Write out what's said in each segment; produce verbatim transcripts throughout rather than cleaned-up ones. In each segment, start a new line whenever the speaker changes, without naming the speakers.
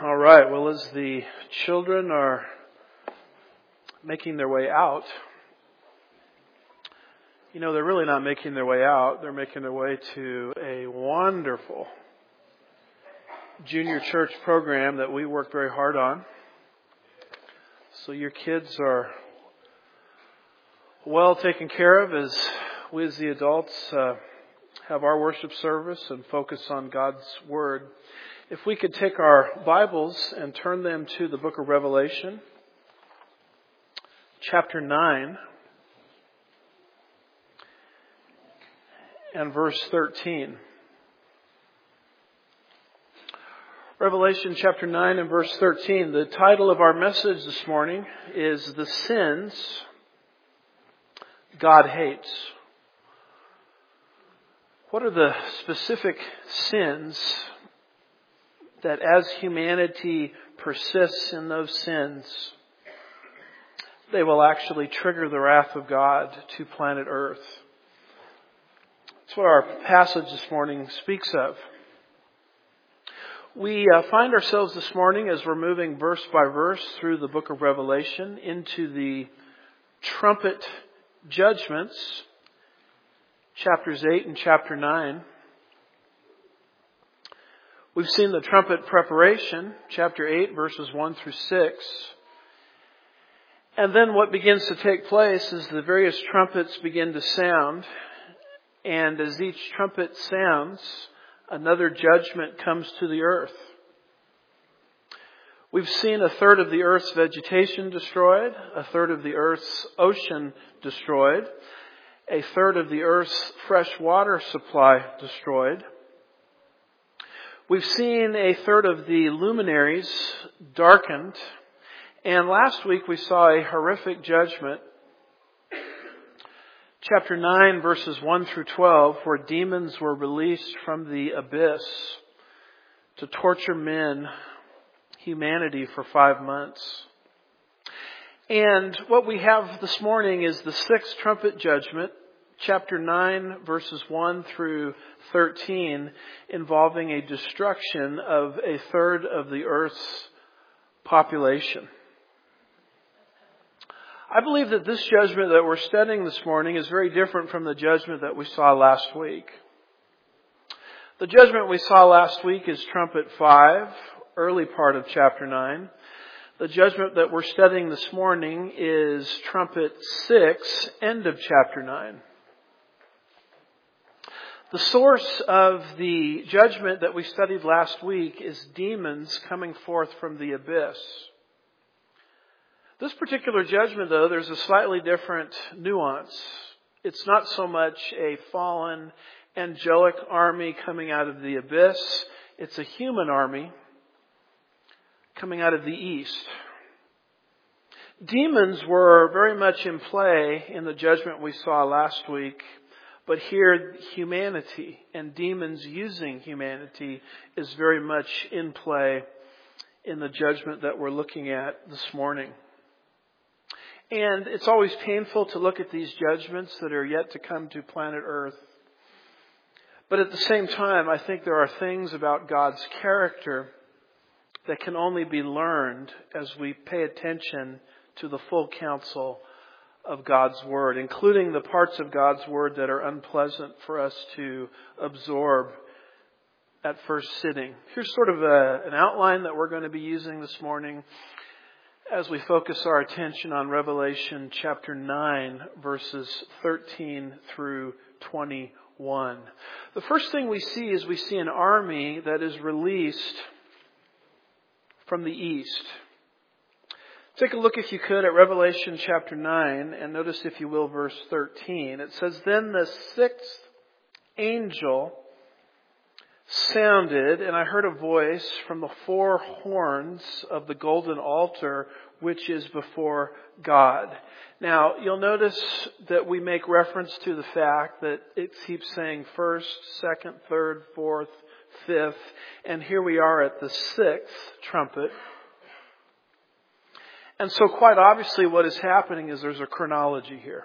All right, well, as the children are making their way out, you know, they're really not making their way out. They're making their way to a wonderful junior church program that we work very hard on. So your kids are well taken care of as we as the adults uh, have our worship service and focus on God's Word. If we could take our Bibles and turn them to the book of Revelation, chapter nine, and verse thirteen. Revelation chapter nine and verse thirteen. The title of our message this morning is The Sins God Hates. What are the specific sins that as humanity persists in those sins, they will actually trigger the wrath of God to planet Earth? That's what our passage this morning speaks of. We uh, find ourselves this morning, as we're moving verse by verse through the book of Revelation, into the trumpet judgments, chapters eight and chapter nine. We've seen the trumpet preparation, chapter eight, verses one through six. And then what begins to take place is the various trumpets begin to sound. And as each trumpet sounds, another judgment comes to the earth. We've seen a third of the earth's vegetation destroyed, a third of the earth's ocean destroyed, a third of the earth's fresh water supply destroyed. We've seen a third of the luminaries darkened. And last week we saw a horrific judgment. Chapter nine, verses one through twelve, where demons were released from the abyss to torture men, humanity, for five months. And what we have this morning is the sixth trumpet judgment, chapter nine, verses one through thirteen, involving a destruction of a third of the earth's population. I believe that this judgment that we're studying this morning is very different from the judgment that we saw last week. The judgment we saw last week is trumpet five, early part of chapter nine. The judgment that we're studying this morning is trumpet six, end of chapter nine. The source of the judgment that we studied last week is demons coming forth from the abyss. This particular judgment, though, there's a slightly different nuance. It's not so much a fallen angelic army coming out of the abyss. It's a human army coming out of the east. Demons were very much in play in the judgment we saw last week. But here, humanity and demons using humanity is very much in play in the judgment that we're looking at this morning. And it's always painful to look at these judgments that are yet to come to planet Earth. But at the same time, I think there are things about God's character that can only be learned as we pay attention to the full counsel of God's Word, including the parts of God's Word that are unpleasant for us to absorb at first sitting. Here's sort of a, an outline that we're going to be using this morning as we focus our attention on Revelation chapter nine, verses thirteen through twenty-one. The first thing we see is we see an army that is released from the east. Take a look, if you could, at Revelation chapter nine, and notice, if you will, verse thirteen. It says, "Then the sixth angel sounded, and I heard a voice from the four horns of the golden altar, which is before God." Now, you'll notice that we make reference to the fact that it keeps saying first, second, third, fourth, fifth, and here we are at the sixth trumpet. And so quite obviously what is happening is there's a chronology here.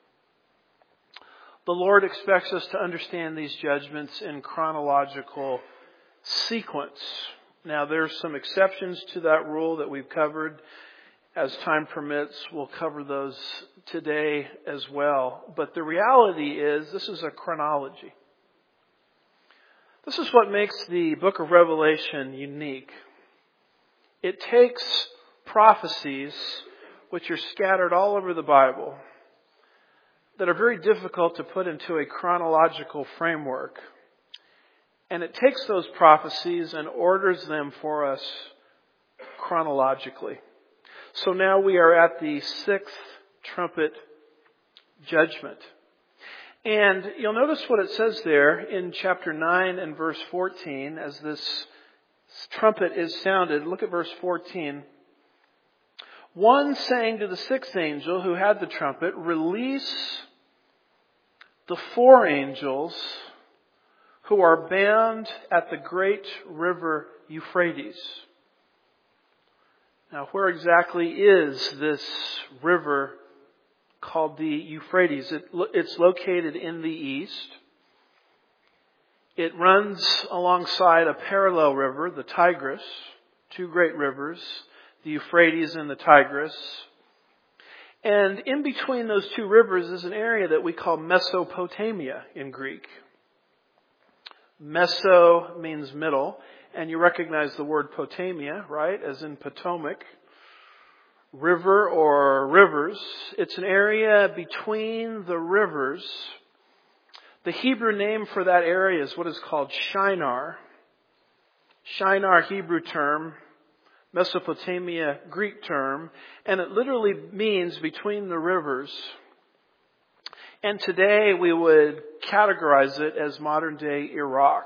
The Lord expects us to understand these judgments in chronological sequence. Now, there's some exceptions to that rule that we've covered. As time permits, we'll cover those today as well. But the reality is, this is a chronology. This is what makes the book of Revelation unique. It takes prophecies which are scattered all over the Bible that are very difficult to put into a chronological framework. And it takes those prophecies and orders them for us chronologically. So now we are at the sixth trumpet judgment. And you'll notice what it says there in chapter nine and verse fourteen as this trumpet is sounded. Look at verse fourteen. One saying to the sixth angel who had the trumpet, "Release the four angels who are bound at the great river Euphrates." Now, where exactly is this river called the Euphrates? It, it's located in the east. It runs alongside a parallel river, the Tigris, two great rivers, the Euphrates and the Tigris. And in between those two rivers is an area that we call Mesopotamia in Greek. Meso means middle, and you recognize the word Potamia, right, as in Potomac. River or rivers. It's an area between the rivers. The Hebrew name for that area is what is called Shinar. Shinar, Hebrew term, Mesopotamia, Greek term, and it literally means between the rivers. And today we would categorize it as modern day Iraq.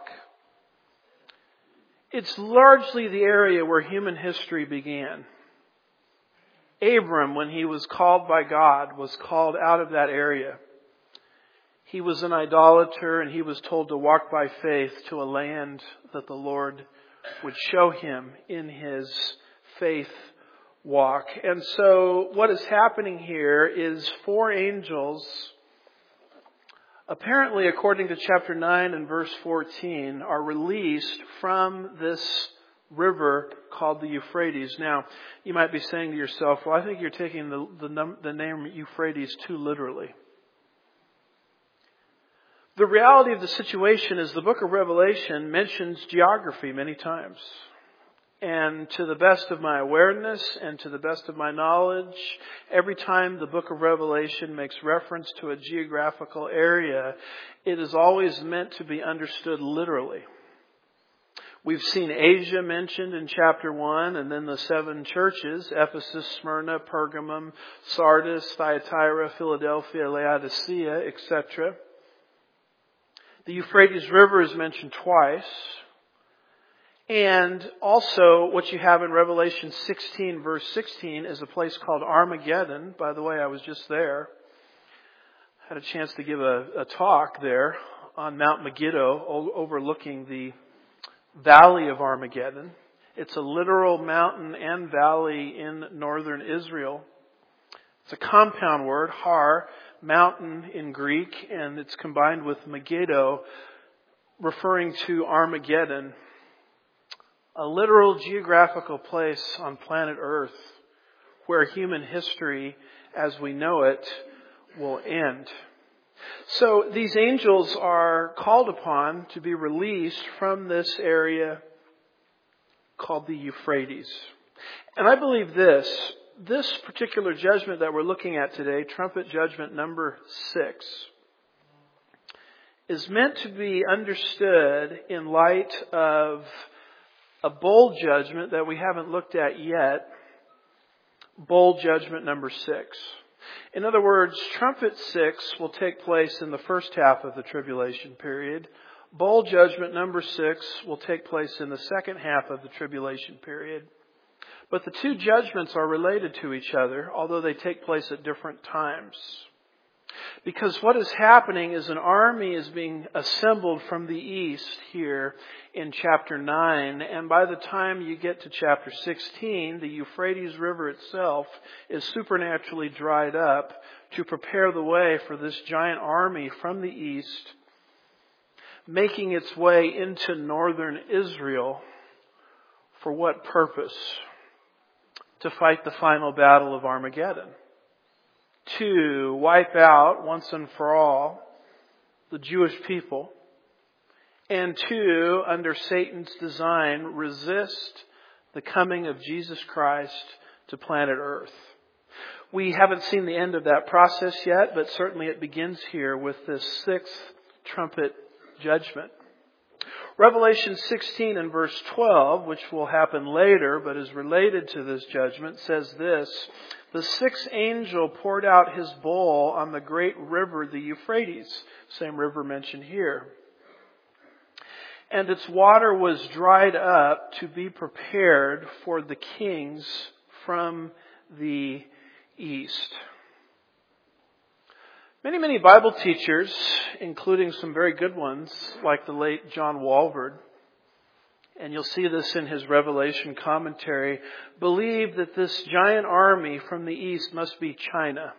It's largely the area where human history began. Abram, when he was called by God, was called out of that area. He was an idolater and he was told to walk by faith to a land that the Lord would show him in his faith walk. And so what is happening here is four angels, apparently according to chapter nine and verse fourteen, are released from this river called the Euphrates. Now, you might be saying to yourself, well, I think you're taking the, the, num- the name Euphrates too literally. The reality of the situation is the book of Revelation mentions geography many times. And to the best of my awareness and to the best of my knowledge, every time the book of Revelation makes reference to a geographical area, it is always meant to be understood literally. We've seen Asia mentioned in chapter one, and then the seven churches, Ephesus, Smyrna, Pergamum, Sardis, Thyatira, Philadelphia, Laodicea, et cetera. The Euphrates River is mentioned twice. And also what you have in Revelation sixteen, verse sixteen, is a place called Armageddon. By the way, I was just there. I had a chance to give a, a talk there on Mount Megiddo, overlooking the Valley of Armageddon. It's a literal mountain and valley in northern Israel. It's a compound word, har, mountain in Greek, and it's combined with Megiddo, referring to Armageddon, a literal geographical place on planet Earth where human history as we know it will end. So these angels are called upon to be released from this area called the Euphrates. And I believe this, this particular judgment that we're looking at today, trumpet judgment number six, is meant to be understood in light of a bowl judgment that we haven't looked at yet, bowl judgment number six. In other words, trumpet six will take place in the first half of the tribulation period. Bowl judgment number six will take place in the second half of the tribulation period. But the two judgments are related to each other, although they take place at different times. Because what is happening is an army is being assembled from the east here in chapter nine. And by the time you get to chapter sixteen, the Euphrates River itself is supernaturally dried up to prepare the way for this giant army from the east, making its way into northern Israel For what purpose? To fight the final battle of Armageddon. To wipe out once and for all the Jewish people. And to, under Satan's design, resist the coming of Jesus Christ to planet Earth. We haven't seen the end of that process yet, but certainly it begins here with this sixth trumpet judgment. Revelation sixteen and verse twelve, which will happen later but is related to this judgment, says this: "The sixth angel poured out his bowl on the great river, the Euphrates," same river mentioned here, "and its water was dried up to be prepared for the kings from the east." Many, many Bible teachers, including some very good ones, like the late John Walvoord, and you'll see this in his Revelation commentary, believe that this giant army from the east must be China.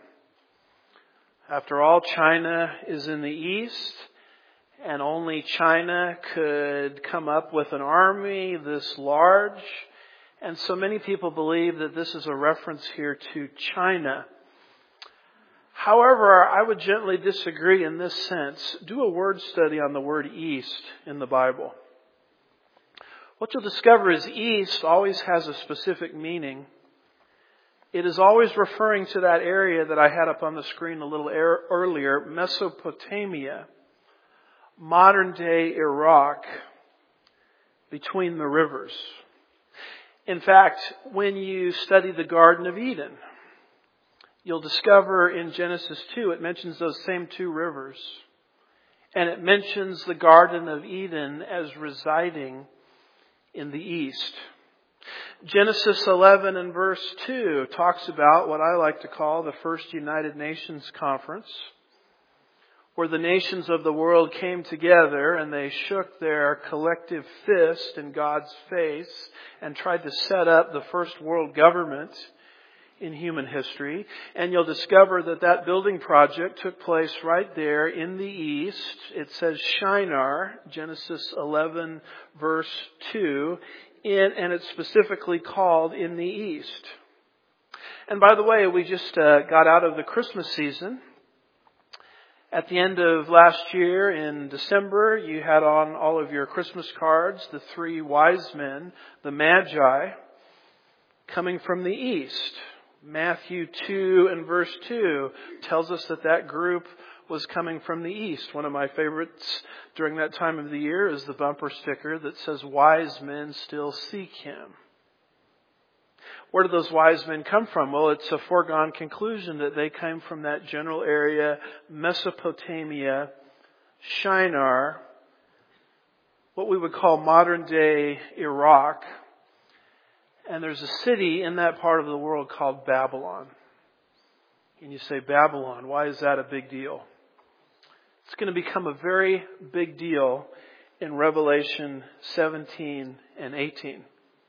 After all, China is in the east, and only China could come up with an army this large. And so many people believe that this is a reference here to China. However, I would gently disagree in this sense. Do a word study on the word east in the Bible. What you'll discover is east always has a specific meaning. It is always referring to that area that I had up on the screen a little earlier, Mesopotamia, modern day Iraq, between the rivers. In fact, when you study the Garden of Eden, you'll discover in Genesis two, it mentions those same two rivers. And it mentions the Garden of Eden as residing in the east. Genesis eleven and verse two talks about what I like to call the first United Nations Conference, where the nations of the world came together and they shook their collective fist in God's face and tried to set up the first world government in human history. And you'll discover that that building project took place right there in the east. It says Shinar, Genesis eleven verse two, in, and it's specifically called in the east. And by the way, we just uh, got out of the Christmas season. At the end of last year, in December, you had on all of your Christmas cards the three wise men, the Magi, coming from the east. Matthew two and verse two tells us that that group was coming from the east. One of my favorites during that time of the year is the bumper sticker that says, "Wise men still seek him." Where did those wise men come from? Well, it's a foregone conclusion that they came from that general area, Mesopotamia, Shinar, what we would call modern day Iraq. And there's a city in that part of the world called Babylon. And you say, Babylon, why is that a big deal? It's going to become a very big deal in Revelation seventeen and eighteen.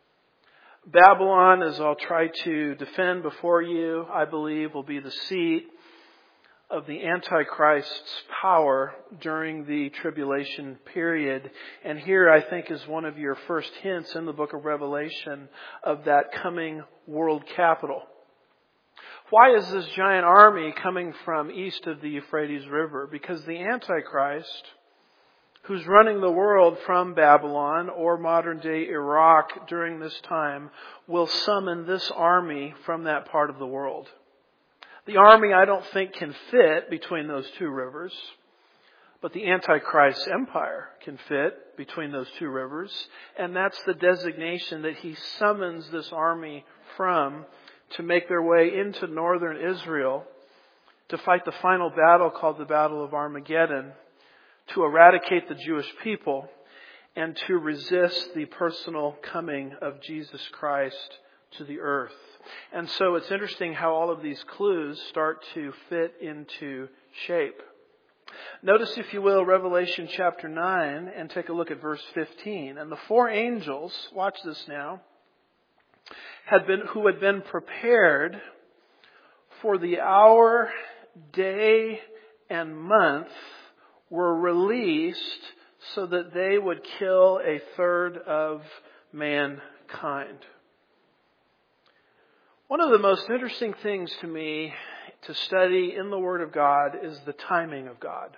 Babylon, as I'll try to defend before you, I believe will be the seat of the Antichrist's power during the tribulation period. And here I think is one of your first hints in the book of Revelation of that coming world capital. Why is this giant army coming from east of the Euphrates River? Because the Antichrist, who's running the world from Babylon or modern day Iraq during this time, will summon this army from that part of the world. The army, I don't think, can fit between those two rivers, but the Antichrist's empire can fit between those two rivers, and that's the designation that he summons this army from to make their way into northern Israel to fight the final battle called the Battle of Armageddon, to eradicate the Jewish people, and to resist the personal coming of Jesus Christ to the earth. And so it's interesting how all of these clues start to fit into shape. Notice, if you will, Revelation chapter nine, and take a look at verse fifteen. And the four angels, watch this now, had been who had been prepared for the hour, day, and month were released so that they would kill a third of mankind. kind. One of the most interesting things to me to study in the Word of God is the timing of God.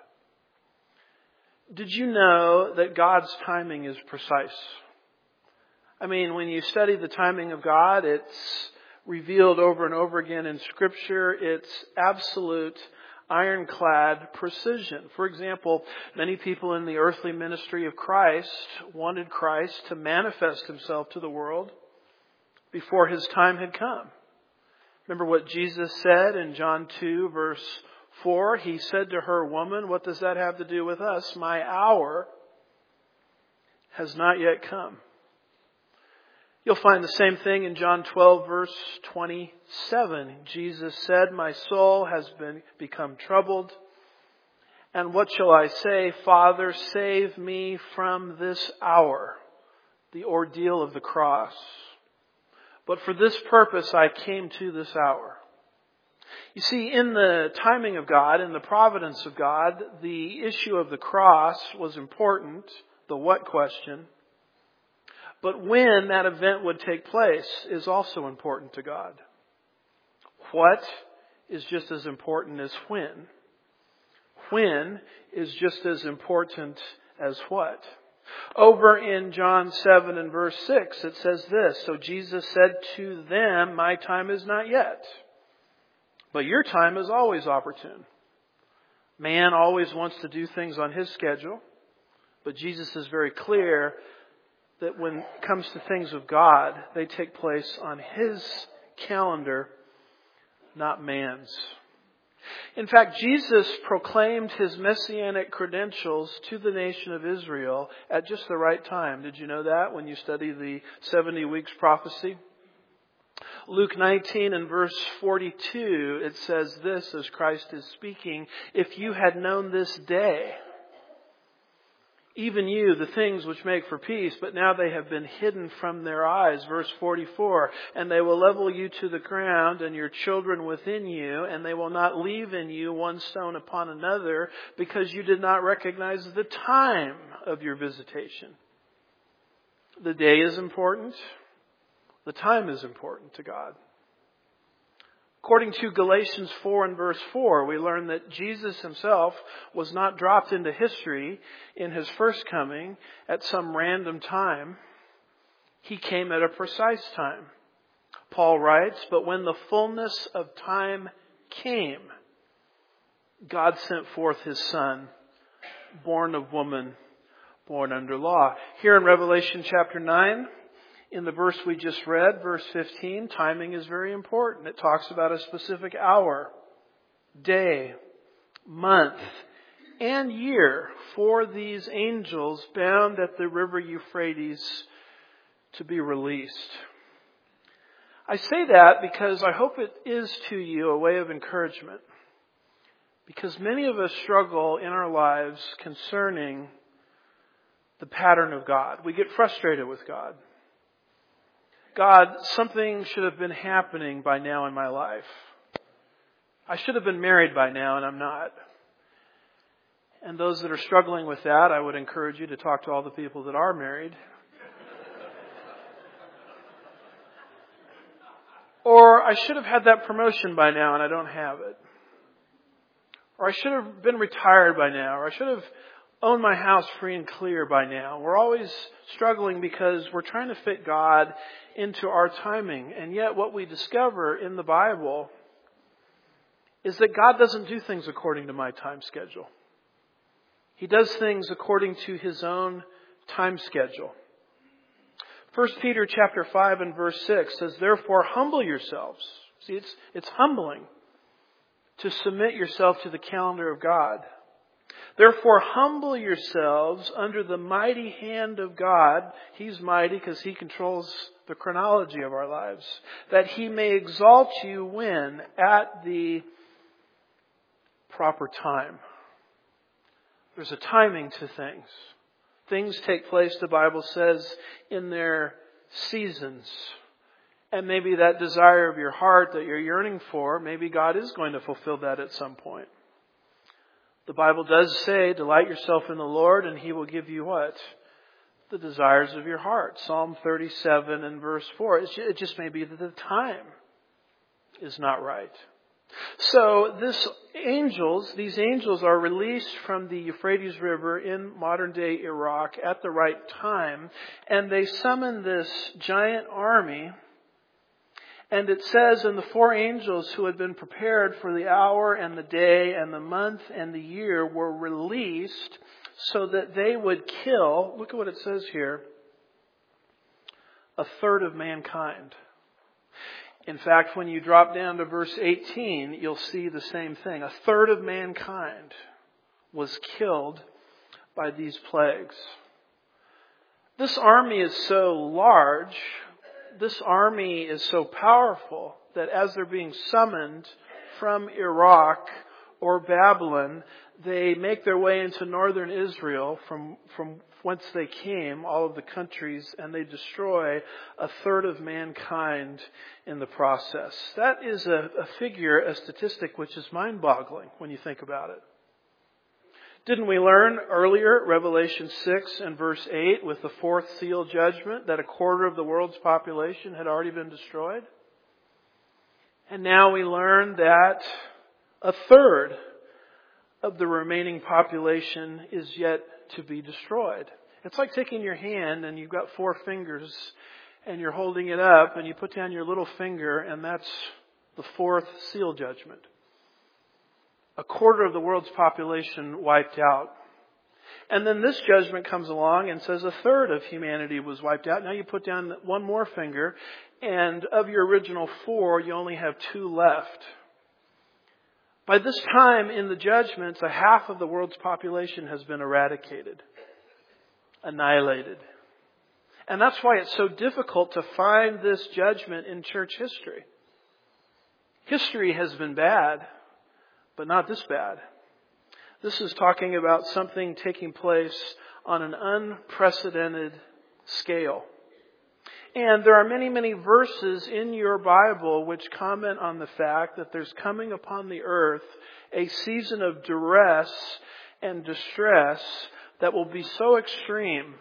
Did you know that God's timing is precise? I mean, when you study the timing of God, it's revealed over and over again in Scripture. It's absolute ironclad precision. For example, many people in the earthly ministry of Christ wanted Christ to manifest Himself to the world before His time had come. Remember what Jesus said in John two, verse four? He said to her, "Woman, what does that have to do with us? My hour has not yet come." You'll find the same thing in John twelve, verse twenty-seven. Jesus said, "My soul has been become troubled. And what shall I say? Father, save me from this hour," the ordeal of the cross. "But for this purpose I came to this hour." You see, in the timing of God, in the providence of God, the issue of the cross was important, the what question. But when that event would take place is also important to God. What is just as important as when. When is just as important as what. Over in John seven and verse six, it says this, "So Jesus said to them, my time is not yet, but your time is always opportune." Man always wants to do things on his schedule, but Jesus is very clear that when it comes to things of God, they take place on His calendar, not man's. In fact, Jesus proclaimed His messianic credentials to the nation of Israel at just the right time. Did you know that when you study the seventy weeks prophecy? Luke nineteen and verse forty-two, it says this as Christ is speaking, "If you had known this day, even you, the things which make for peace, but now they have been hidden from their eyes." Verse forty-four, "And they will level you to the ground and your children within you, and they will not leave in you one stone upon another, because you did not recognize the time of your visitation." The day is important. The time is important to God. According to Galatians four and verse four, we learn that Jesus Himself was not dropped into history in His first coming at some random time. He came at a precise time. Paul writes, "But when the fullness of time came, God sent forth His Son, born of woman, born under law." Here in Revelation chapter nine, in the verse we just read, verse fifteen, timing is very important. It talks about a specific hour, day, month, and year for these angels bound at the river Euphrates to be released. I say that because I hope it is to you a way of encouragement. Because many of us struggle in our lives concerning the pattern of God. We get frustrated with God. God, something should have been happening by now in my life. I should have been married by now and I'm not. And those that are struggling with that, I would encourage you to talk to all the people that are married. Or I should have had that promotion by now and I don't have it. Or I should have been retired by now. Or I should have owned my house free and clear by now. We're always struggling because we're trying to fit God into our timing. And yet what we discover in the Bible is that God doesn't do things according to my time schedule. He does things according to His own time schedule. First Peter chapter five and verse six says, "Therefore humble yourselves." See, it's, it's humbling to submit yourself to the calendar of God. "Therefore humble yourselves under the mighty hand of God." He's mighty because He controls the chronology of our lives. "That He may exalt you when? At the proper time." There's a timing to things. Things take place, the Bible says, in their seasons. And maybe that desire of your heart that you're yearning for, maybe God is going to fulfill that at some point. The Bible does say, "Delight yourself in the Lord and He will give you" what? the desires of your heart. Psalm thirty-seven and verse four. It just may be that the time is not right. So this angels, these angels are released from the Euphrates River in modern day Iraq at the right time, and they summon this giant army. And it says, and the four angels who had been prepared for the hour and the day and the month and the year were released so that they would kill, look at what it says here, a third of mankind. In fact, when you drop down to verse eighteen, you'll see the same thing. A third of mankind was killed by these plagues. This army is so large, this army is so powerful that as they're being summoned from Iraq or Babylon, they make their way into northern Israel from, from whence they came, all of the countries, and they destroy a third of mankind in the process. That is a, a figure, a statistic, which is mind-boggling when you think about it. Didn't we learn earlier, Revelation six and verse eight, with the fourth seal judgment, that a quarter of the world's population had already been destroyed? And now we learn that a third of the remaining population is yet to be destroyed. It's like taking your hand and you've got four fingers and you're holding it up and you put down your little finger, and that's the fourth seal judgment. A quarter of the world's population wiped out. And then this judgment comes along and says a third of humanity was wiped out. Now you put down one more finger, and of your original four, you only have two left. By this time in the judgments, a half of the world's population has been eradicated, annihilated. And that's why it's so difficult to find this judgment in church history. History has been bad, but not this bad. This is talking about something taking place on an unprecedented scale. And there are many, many verses in your Bible which comment on the fact that there's coming upon the earth a season of duress and distress that will be so extreme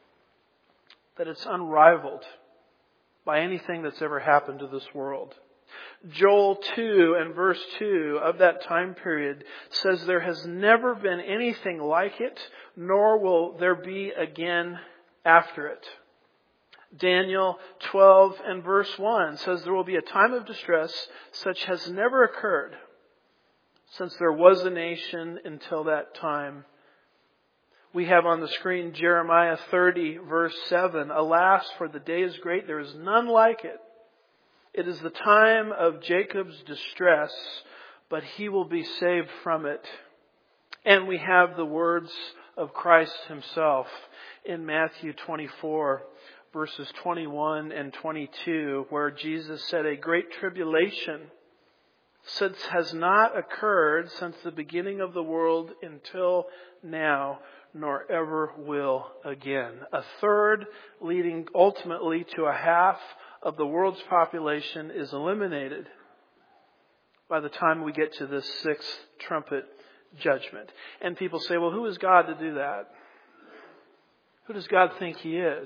that it's unrivaled by anything that's ever happened to this world. Joel two and verse two of that time period says there has never been anything like it, nor will there be again after it. Daniel twelve and verse one says there will be a time of distress such has never occurred since there was a nation until that time. We have on the screen Jeremiah thirty verse seven. Alas, for the day is great, there is none like it. It is the time of Jacob's distress, but he will be saved from it. And we have the words of Christ himself in Matthew twenty-four, verses twenty-one and twenty-two, where Jesus said, a great tribulation since has not occurred since the beginning of the world until now, nor ever will again. A third, leading ultimately to a half of the world's population, is eliminated by the time we get to this sixth trumpet judgment. And people say, well, who is God to do that? Who does God think He is?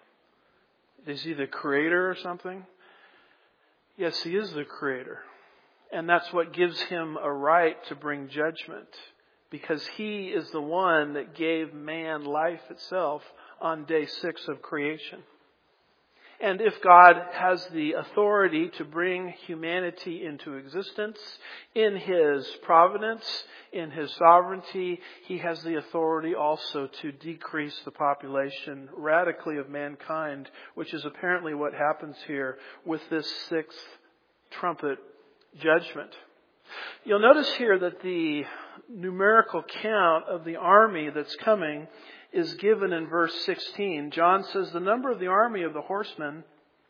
Is He the creator or something? Yes, He is the creator. And that's what gives Him a right to bring judgment, because He is the one that gave man life itself on day six of creation. And if God has the authority to bring humanity into existence in His providence, in His sovereignty, He has the authority also to decrease the population radically of mankind, which is apparently what happens here with this sixth trumpet judgment. You'll notice here that the numerical count of the army that's coming is given in verse sixteen. John says the number of the army of the horsemen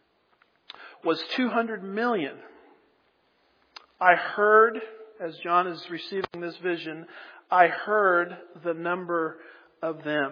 was two hundred million. I heard, as John is receiving this vision, I heard the number of them.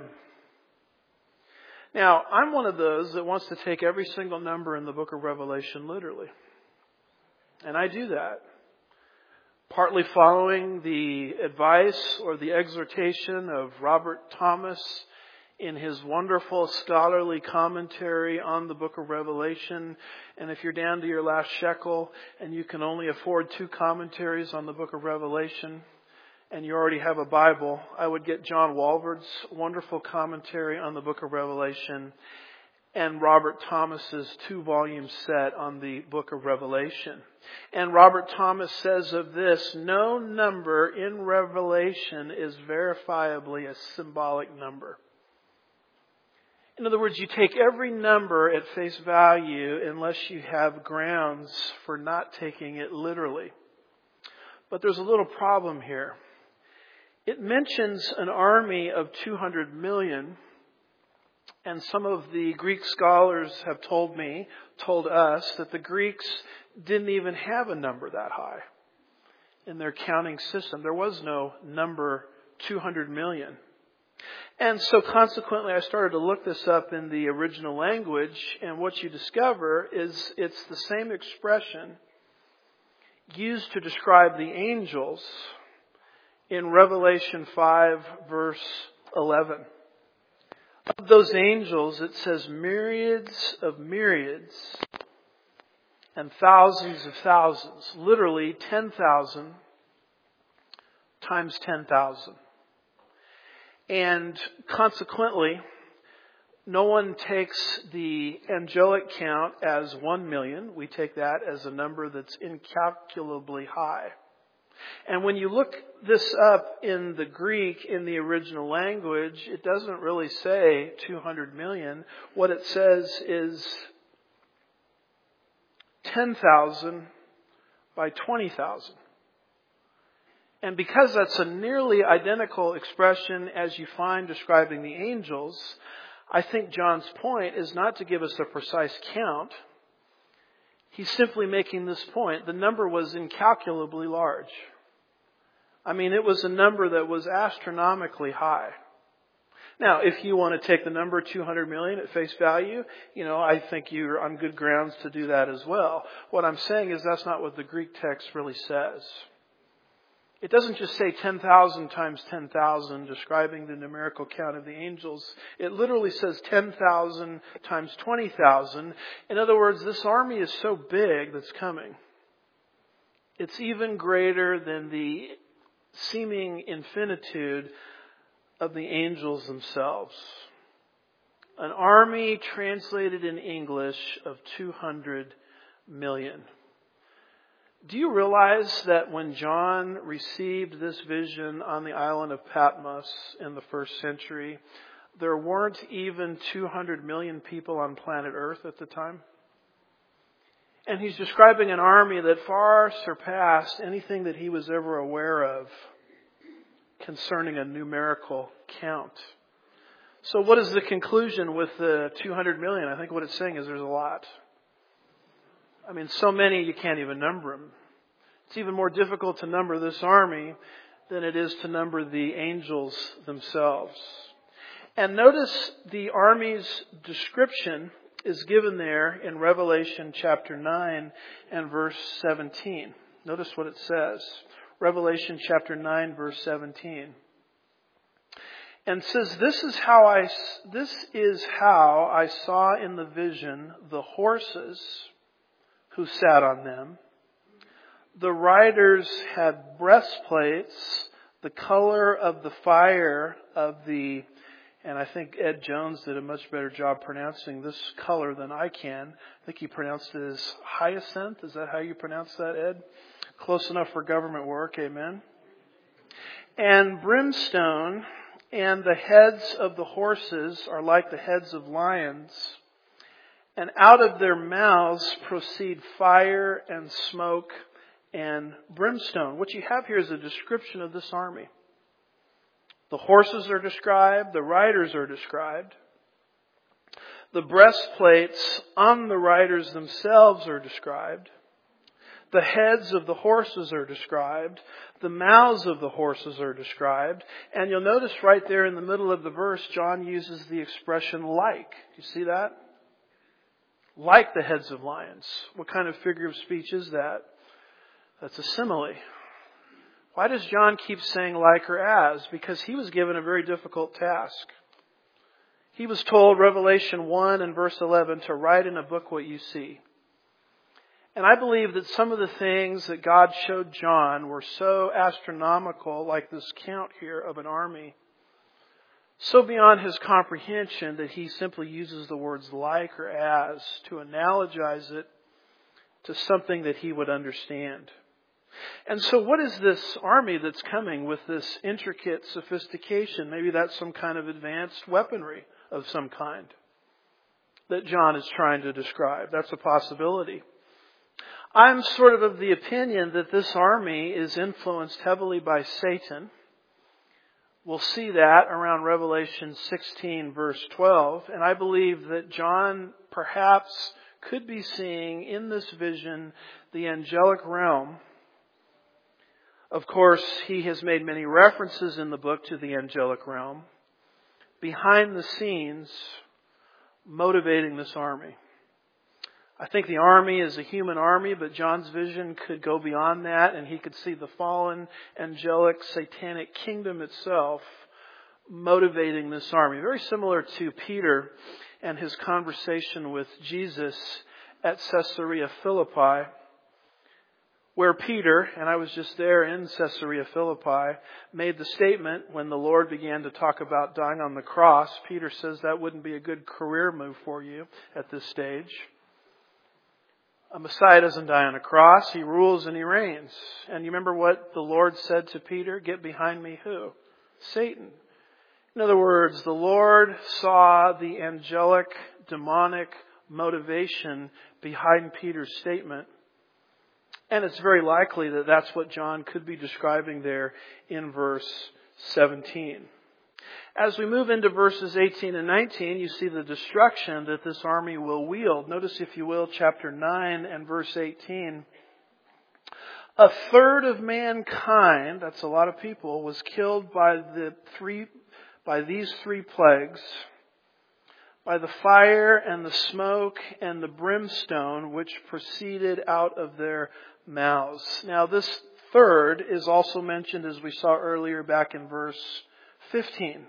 Now, I'm one of those that wants to take every single number in the book of Revelation literally. And I do that. Partly following the advice or the exhortation of Robert Thomas in his wonderful scholarly commentary on the book of Revelation. And if you're down to your last shekel and you can only afford two commentaries on the book of Revelation, and you already have a Bible, I would get John Walvoord's wonderful commentary on the book of Revelation and Robert Thomas's two-volume set on the book of Revelation. And Robert Thomas says of this, no number in Revelation is verifiably a symbolic number. In other words, you take every number at face value unless you have grounds for not taking it literally. But there's a little problem here. It mentions an army of two hundred million, and some of the Greek scholars have told me, told us, that the Greeks didn't even have a number that high in their counting system. There was no number two hundred million. And so consequently, I started to look this up in the original language, and what you discover is it's the same expression used to describe the angels in Revelation five, verse eleven. Of those angels, it says myriads of myriads and thousands of thousands. Literally ten thousand times ten thousand. And consequently, no one takes the angelic count as one million. We take that as a number that's incalculably high. And when you look this up in the Greek, in the original language, it doesn't really say two hundred million. What it says is ten thousand by twenty thousand. And because that's a nearly identical expression as you find describing the angels, I think John's point is not to give us a precise count. He's simply making this point. The number was incalculably large. I mean, it was a number that was astronomically high. Now, if you want to take the number two hundred million at face value, you know, I think you're on good grounds to do that as well. What I'm saying is that's not what the Greek text really says. It doesn't just say ten thousand times ten thousand, describing the numerical count of the angels. It literally says ten thousand times twenty thousand. In other words, this army is so big that's coming. It's even greater than the seeming infinitude of the angels themselves. An army translated in English of two hundred million. Do you realize that when John received this vision on the island of Patmos in the first century, there weren't even two hundred million people on planet Earth at the time? And he's describing an army that far surpassed anything that he was ever aware of concerning a numerical count. So what is the conclusion with the two hundred million? I think what it's saying is there's a lot. I mean, so many you can't even number them. It's even more difficult to number this army than it is to number the angels themselves. And notice the army's description is given there in Revelation chapter nine and verse seventeen. Notice what it says. Revelation chapter nine, verse seventeen. And says, this is how I, this is how I saw in the vision the horses who sat on them. The riders had breastplates, the color of the fire of the, and I think Ed Jones did a much better job pronouncing this color than I can. I think he pronounced it as hyacinth. Is that how you pronounce that, Ed? Close enough for government work, amen. And brimstone, and the heads of the horses are like the heads of lions. And out of their mouths proceed fire and smoke and brimstone. What you have here is a description of this army. The horses are described. The riders are described. The breastplates on the riders themselves are described. The heads of the horses are described. The mouths of the horses are described. And you'll notice right there in the middle of the verse, John uses the expression like. Do you see that? Like the heads of lions. What kind of figure of speech is that? That's a simile. Why does John keep saying like or as? Because he was given a very difficult task. He was told, Revelation one and verse eleven, to write in a book what you see. And I believe that some of the things that God showed John were so astronomical, like this count here of an army, so beyond his comprehension that he simply uses the words like or as to analogize it to something that he would understand. And so what is this army that's coming with this intricate sophistication? Maybe that's some kind of advanced weaponry of some kind that John is trying to describe. That's a possibility. I'm sort of of the opinion that this army is influenced heavily by Satan. We'll see that around Revelation sixteen verse twelve. And I believe that John perhaps could be seeing in this vision the angelic realm. Of course, he has made many references in the book to the angelic realm. Behind the scenes, motivating this army. I think the army is a human army, but John's vision could go beyond that, and he could see the fallen, angelic, satanic kingdom itself motivating this army. Very similar to Peter and his conversation with Jesus at Caesarea Philippi, where Peter, and I was just there in Caesarea Philippi, made the statement when the Lord began to talk about dying on the cross. Peter says that wouldn't be a good career move for you at this stage. A Messiah doesn't die on a cross. He rules and he reigns. And you remember what the Lord said to Peter? Get behind me who? Satan. In other words, the Lord saw the angelic, demonic motivation behind Peter's statement. And it's very likely that that's what John could be describing there in verse seventeen. As we move into verses eighteen and nineteen, you see the destruction that this army will wield. Notice, if you will, chapter nine and verse eighteen. A third of mankind, that's a lot of people, was killed by the three, by these three plagues, by the fire and the smoke and the brimstone which proceeded out of their mouths. Now, this third is also mentioned, as we saw earlier, back in verse fifteen.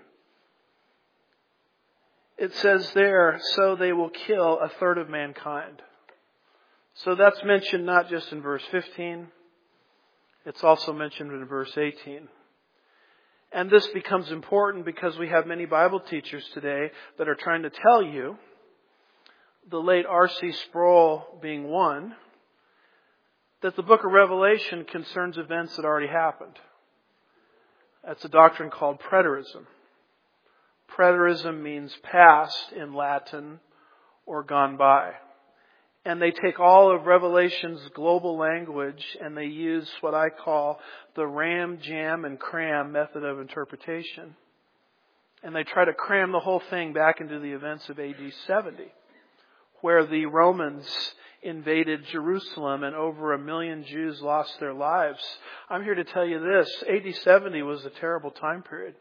It says there, so they will kill a third of mankind. So that's mentioned not just in verse fifteen, it's also mentioned in verse eighteen. And this becomes important because we have many Bible teachers today that are trying to tell you, the late R C Sproul being one, that the book of Revelation concerns events that already happened. That's a doctrine called preterism. Preterism means past in Latin or gone by. And they take all of Revelation's global language and they use what I call the ram, jam, and cram method of interpretation. And they try to cram the whole thing back into the events of A D seventy, where the Romans invaded Jerusalem and over a million Jews lost their lives. I'm here to tell you this, A D seventy was a terrible time period.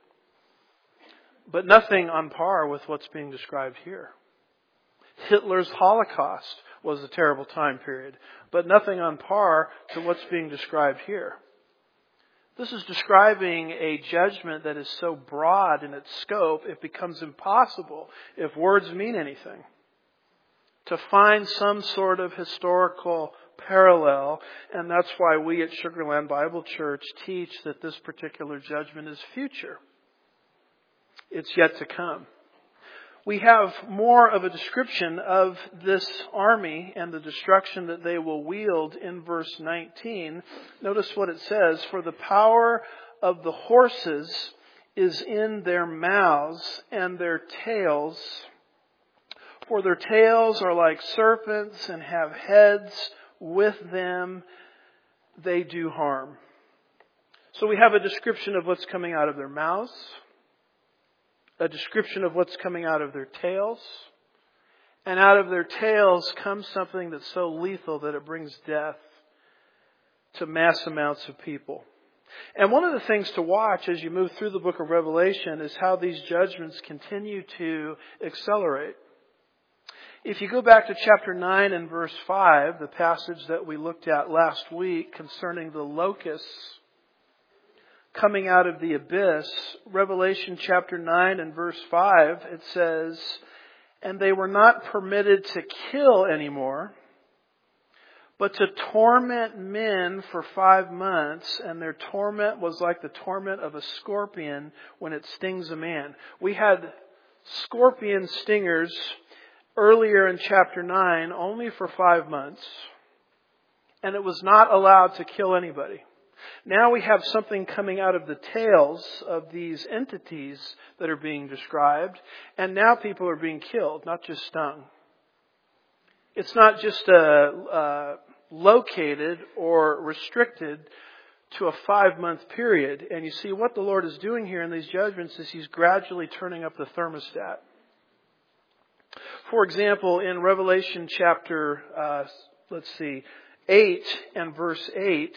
But nothing on par with what's being described here. Hitler's Holocaust was a terrible time period, but nothing on par to what's being described here. This is describing a judgment that is so broad in its scope, it becomes impossible, if words mean anything, to find some sort of historical parallel. And that's why we at Sugarland Bible Church teach that this particular judgment is future. It's yet to come. We have more of a description of this army and the destruction that they will wield in verse nineteen. Notice what it says, for the power of the horses is in their mouths and their tails. For their tails are like serpents and have heads with them. They do harm. So we have a description of what's coming out of their mouths, a description of what's coming out of their tails. And out of their tails comes something that's so lethal that it brings death to mass amounts of people. And one of the things to watch as you move through the book of Revelation is how these judgments continue to accelerate. If you go back to chapter nine and verse five, the passage that we looked at last week concerning the locusts, coming out of the abyss. Revelation chapter nine and verse five, it says, "And they were not permitted to kill anymore, but to torment men for five months, and their torment was like the torment of a scorpion when it stings a man." We had scorpion stingers earlier in chapter nine only for five months, and it was not allowed to kill anybody. Now we have something coming out of the tails of these entities that are being described, and now people are being killed, not just stung. It's not just a, a located or restricted to a five-month period. And you see what the Lord is doing here in these judgments is He's gradually turning up the thermostat. For example, in Revelation chapter, uh, let's see, eight and verse eight,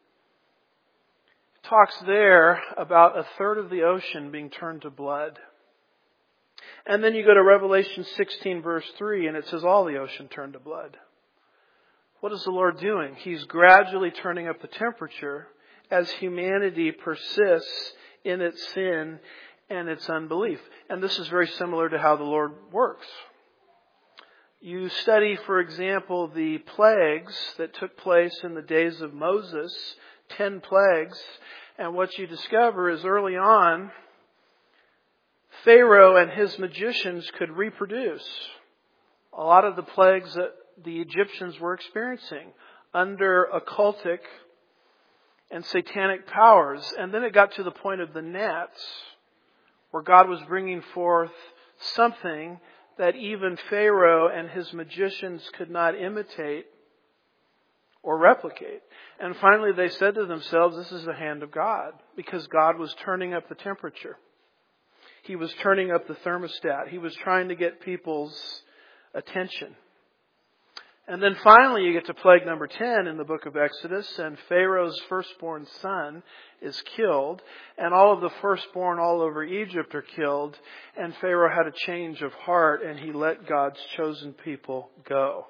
it talks there about a third of the ocean being turned to blood. And then you go to Revelation sixteen verse three and it says all the ocean turned to blood. What is the Lord doing? He's gradually turning up the temperature as humanity persists in its sin and its unbelief. And this is very similar to how the Lord works. You study, for example, the plagues that took place in the days of Moses, ten plagues, and what you discover is early on, Pharaoh and his magicians could reproduce a lot of the plagues that the Egyptians were experiencing under occultic and satanic powers. And then it got to the point of the gnats, where God was bringing forth something that even Pharaoh and his magicians could not imitate or replicate. And finally they said to themselves, this is the hand of God, because God was turning up the temperature. He was turning up the thermostat. He was trying to get people's attention. And then finally you get to plague number ten in the book of Exodus, and Pharaoh's firstborn son is killed, and all of the firstborn all over Egypt are killed, and Pharaoh had a change of heart, and he let God's chosen people go.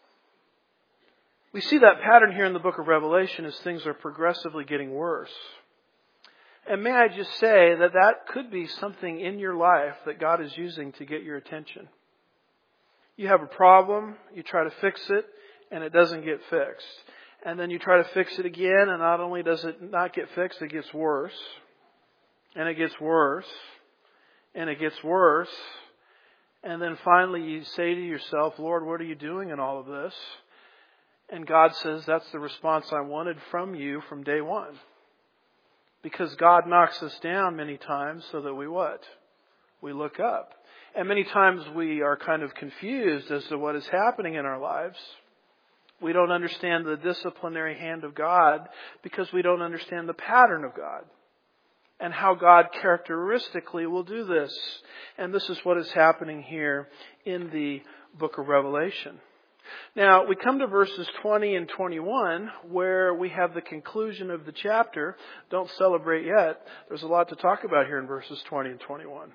We see that pattern here in the book of Revelation as things are progressively getting worse. And may I just say that that could be something in your life that God is using to get your attention. You have a problem, you try to fix it, and it doesn't get fixed. And then you try to fix it again, and not only does it not get fixed, it gets worse. And it gets worse. And it gets worse. And then finally you say to yourself, Lord, what are you doing in all of this? And God says, that's the response I wanted from you from day one. Because God knocks us down many times so that we what? We look up. And many times we are kind of confused as to what is happening in our lives. We don't understand the disciplinary hand of God because we don't understand the pattern of God and how God characteristically will do this. And this is what is happening here in the book of Revelation. Now, we come to verses twenty and twenty-one where we have the conclusion of the chapter. Don't celebrate yet. There's a lot to talk about here in verses twenty and twenty-one.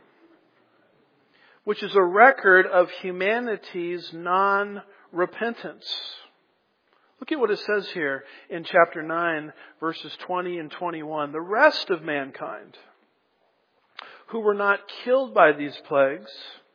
Which is a record of humanity's non-repentance. Look at what it says here in chapter nine, verses twenty and twenty-one. The rest of mankind who were not killed by these plagues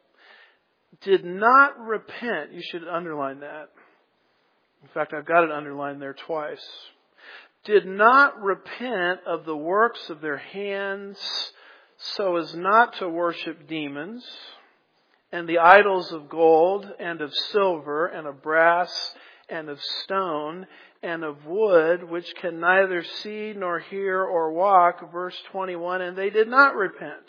did not repent. You should underline that. In fact, I've got it underlined there twice. Did not repent of the works of their hands so as not to worship demons and the idols of gold and of silver and of brass and of stone and of wood, which can neither see nor hear or walk. Verse twenty-one, and they did not repent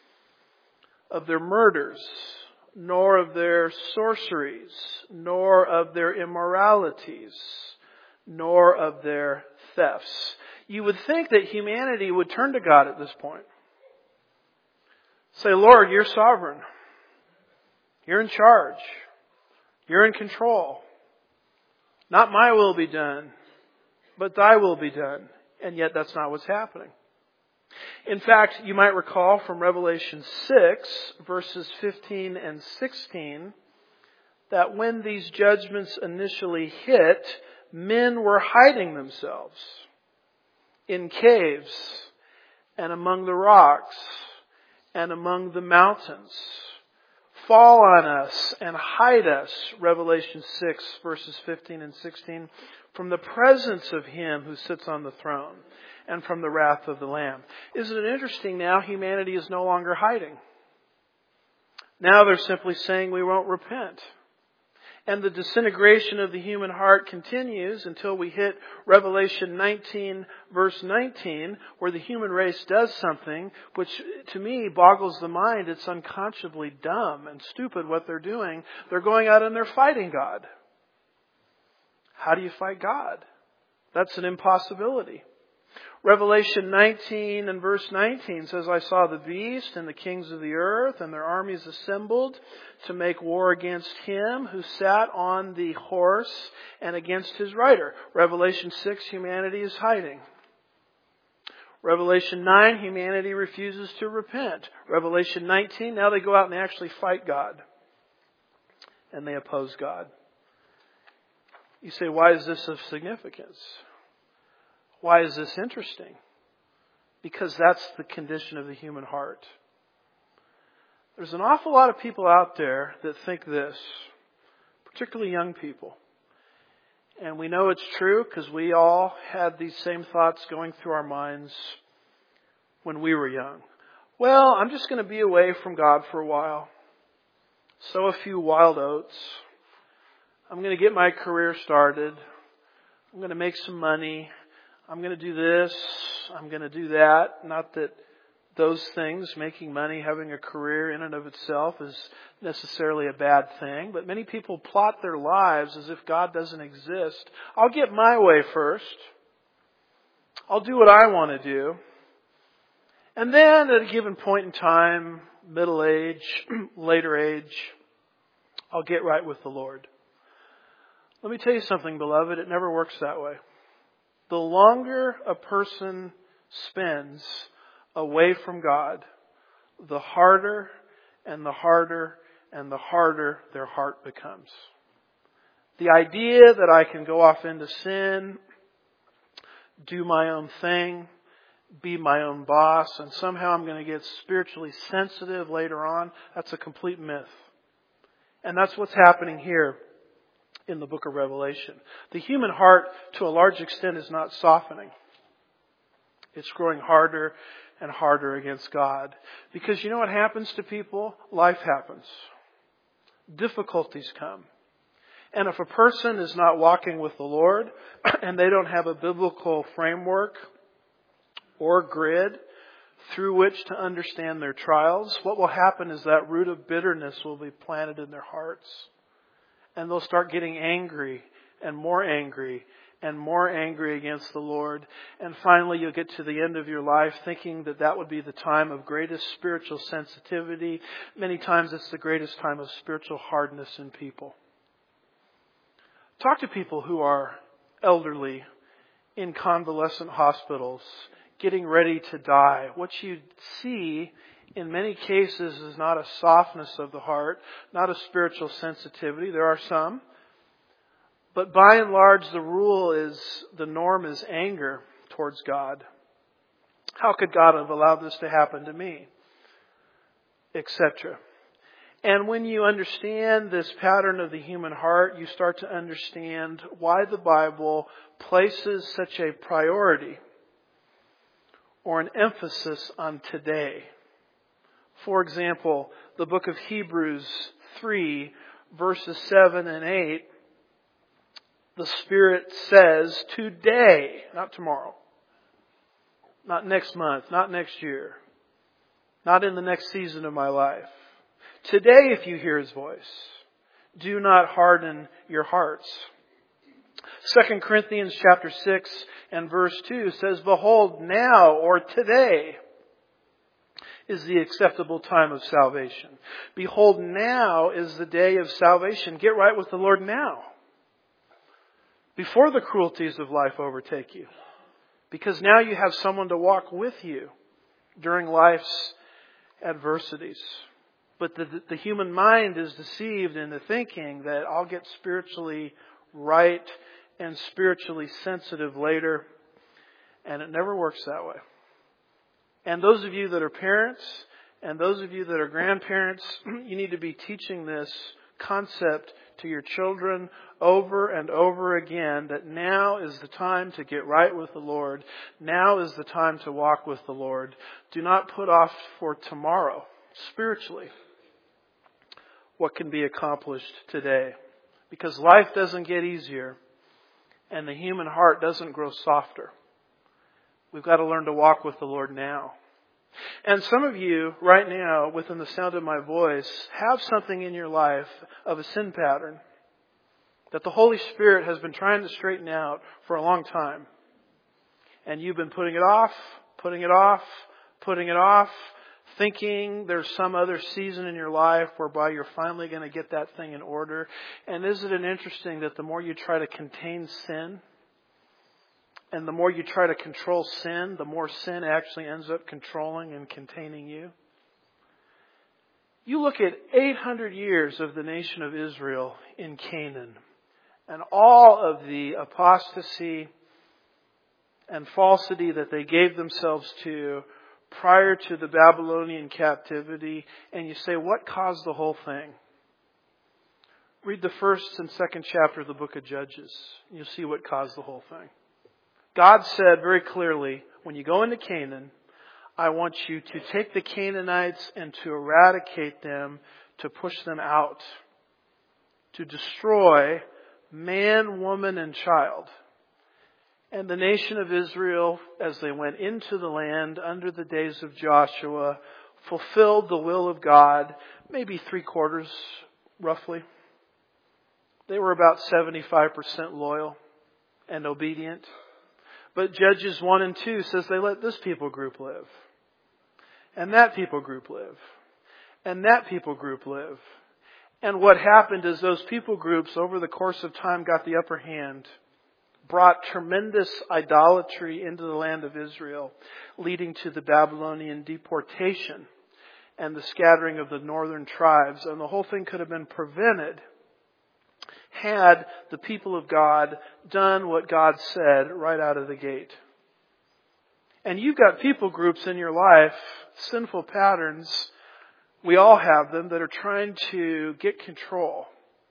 of their murders, nor of their sorceries, nor of their immoralities, nor of their thefts. You would think that humanity would turn to God at this point. Say, Lord, you're sovereign. You're in charge. You're in control. Not my will be done, but thy will be done. And yet that's not what's happening. In fact, you might recall from Revelation six, verses fifteen and sixteen, that when these judgments initially hit, men were hiding themselves in caves and among the rocks and among the mountains. Fall on us and hide us, Revelation six, verses fifteen and sixteen, from the presence of Him who sits on the throne and from the wrath of the Lamb. Isn't it interesting now? Humanity is no longer hiding. Now they're simply saying we won't repent. And the disintegration of the human heart continues until we hit Revelation nineteen, verse nineteen, where the human race does something which, to me, boggles the mind. It's unconscionably dumb and stupid what they're doing. They're going out and they're fighting God. How do you fight God? That's an impossibility. Revelation nineteen and verse nineteen says, I saw the beast and the kings of the earth and their armies assembled to make war against him who sat on the horse and against his rider. Revelation six, humanity is hiding. Revelation nine, humanity refuses to repent. Revelation nineteen, now they go out and they actually fight God. And they oppose God. You say, why is this of significance? Why is this interesting? Because that's the condition of the human heart. There's an awful lot of people out there that think this, particularly young people. And we know it's true because we all had these same thoughts going through our minds when we were young. Well, I'm just going to be away from God for a while. Sow a few wild oats. I'm going to get my career started. I'm going to make some money. I'm going to do this, I'm going to do that. Not that those things, making money, having a career in and of itself, is necessarily a bad thing. But many people plot their lives as if God doesn't exist. I'll get my way first. I'll do what I want to do. And then at a given point in time, middle age, later age, I'll get right with the Lord. Let me tell you something, beloved, it never works that way. The longer a person spends away from God, the harder and the harder and the harder their heart becomes. The idea that I can go off into sin, do my own thing, be my own boss, and somehow I'm going to get spiritually sensitive later on, that's a complete myth. And that's what's happening here in the book of Revelation. The human heart, to a large extent, is not softening. It's growing harder and harder against God. Because you know what happens to people? Life happens. Difficulties come. And if a person is not walking with the Lord, and they don't have a biblical framework or grid through which to understand their trials, what will happen is that root of bitterness will be planted in their hearts. And they'll start getting angry and more angry and more angry against the Lord. And finally, you'll get to the end of your life thinking that that would be the time of greatest spiritual sensitivity. Many times it's the greatest time of spiritual hardness in people. Talk to people who are elderly in convalescent hospitals, getting ready to die. What you see in many cases is not a softness of the heart, not a spiritual sensitivity. There are some. But by and large, the rule is, the norm is anger towards God. How could God have allowed this to happen to me? Etc. And when you understand this pattern of the human heart, you start to understand why the Bible places such a priority or an emphasis on today. For example, the book of Hebrews three, verses seven and eight, the Spirit says today, not tomorrow, not next month, not next year, not in the next season of my life. Today, if you hear His voice, do not harden your hearts. Second Corinthians chapter six and verse two says, behold, now or today is the acceptable time of salvation. Behold, now is the day of salvation. Get right with the Lord now, before the cruelties of life overtake you. Because now you have someone to walk with you during life's adversities. But the, the human mind is deceived into thinking that I'll get spiritually right and spiritually sensitive later. And it never works that way. And those of you that are parents and those of you that are grandparents, you need to be teaching this concept to your children over and over again, that now is the time to get right with the Lord. Now is the time to walk with the Lord. Do not put off for tomorrow, spiritually, what can be accomplished today. Because life doesn't get easier and the human heart doesn't grow softer. We've got to learn to walk with the Lord now. And some of you right now, within the sound of my voice, have something in your life of a sin pattern that the Holy Spirit has been trying to straighten out for a long time. And you've been putting it off, putting it off, putting it off, thinking there's some other season in your life whereby you're finally going to get that thing in order. And isn't it interesting that the more you try to contain sin, and the more you try to control sin, the more sin actually ends up controlling and containing you? You look at eight hundred years of the nation of Israel in Canaan, and all of the apostasy and falsity that they gave themselves to prior to the Babylonian captivity, and you say, what caused the whole thing? Read the first and second chapter of the book of Judges. You'll see what caused the whole thing. God said very clearly, when you go into Canaan, I want you to take the Canaanites and to eradicate them, to push them out, to destroy man, woman, and child. And the nation of Israel, as they went into the land under the days of Joshua, fulfilled the will of God, maybe three quarters, roughly. They were about seventy-five percent loyal and obedient. But Judges one and two says they let this people group live. And that people group live. And that people group live. And what happened is those people groups over the course of time got the upper hand, brought tremendous idolatry into the land of Israel, leading to the Babylonian deportation and the scattering of the northern tribes. And the whole thing could have been prevented had the people of God done what God said right out of the gate. And you've got people groups in your life, sinful patterns, we all have them, that are trying to get control.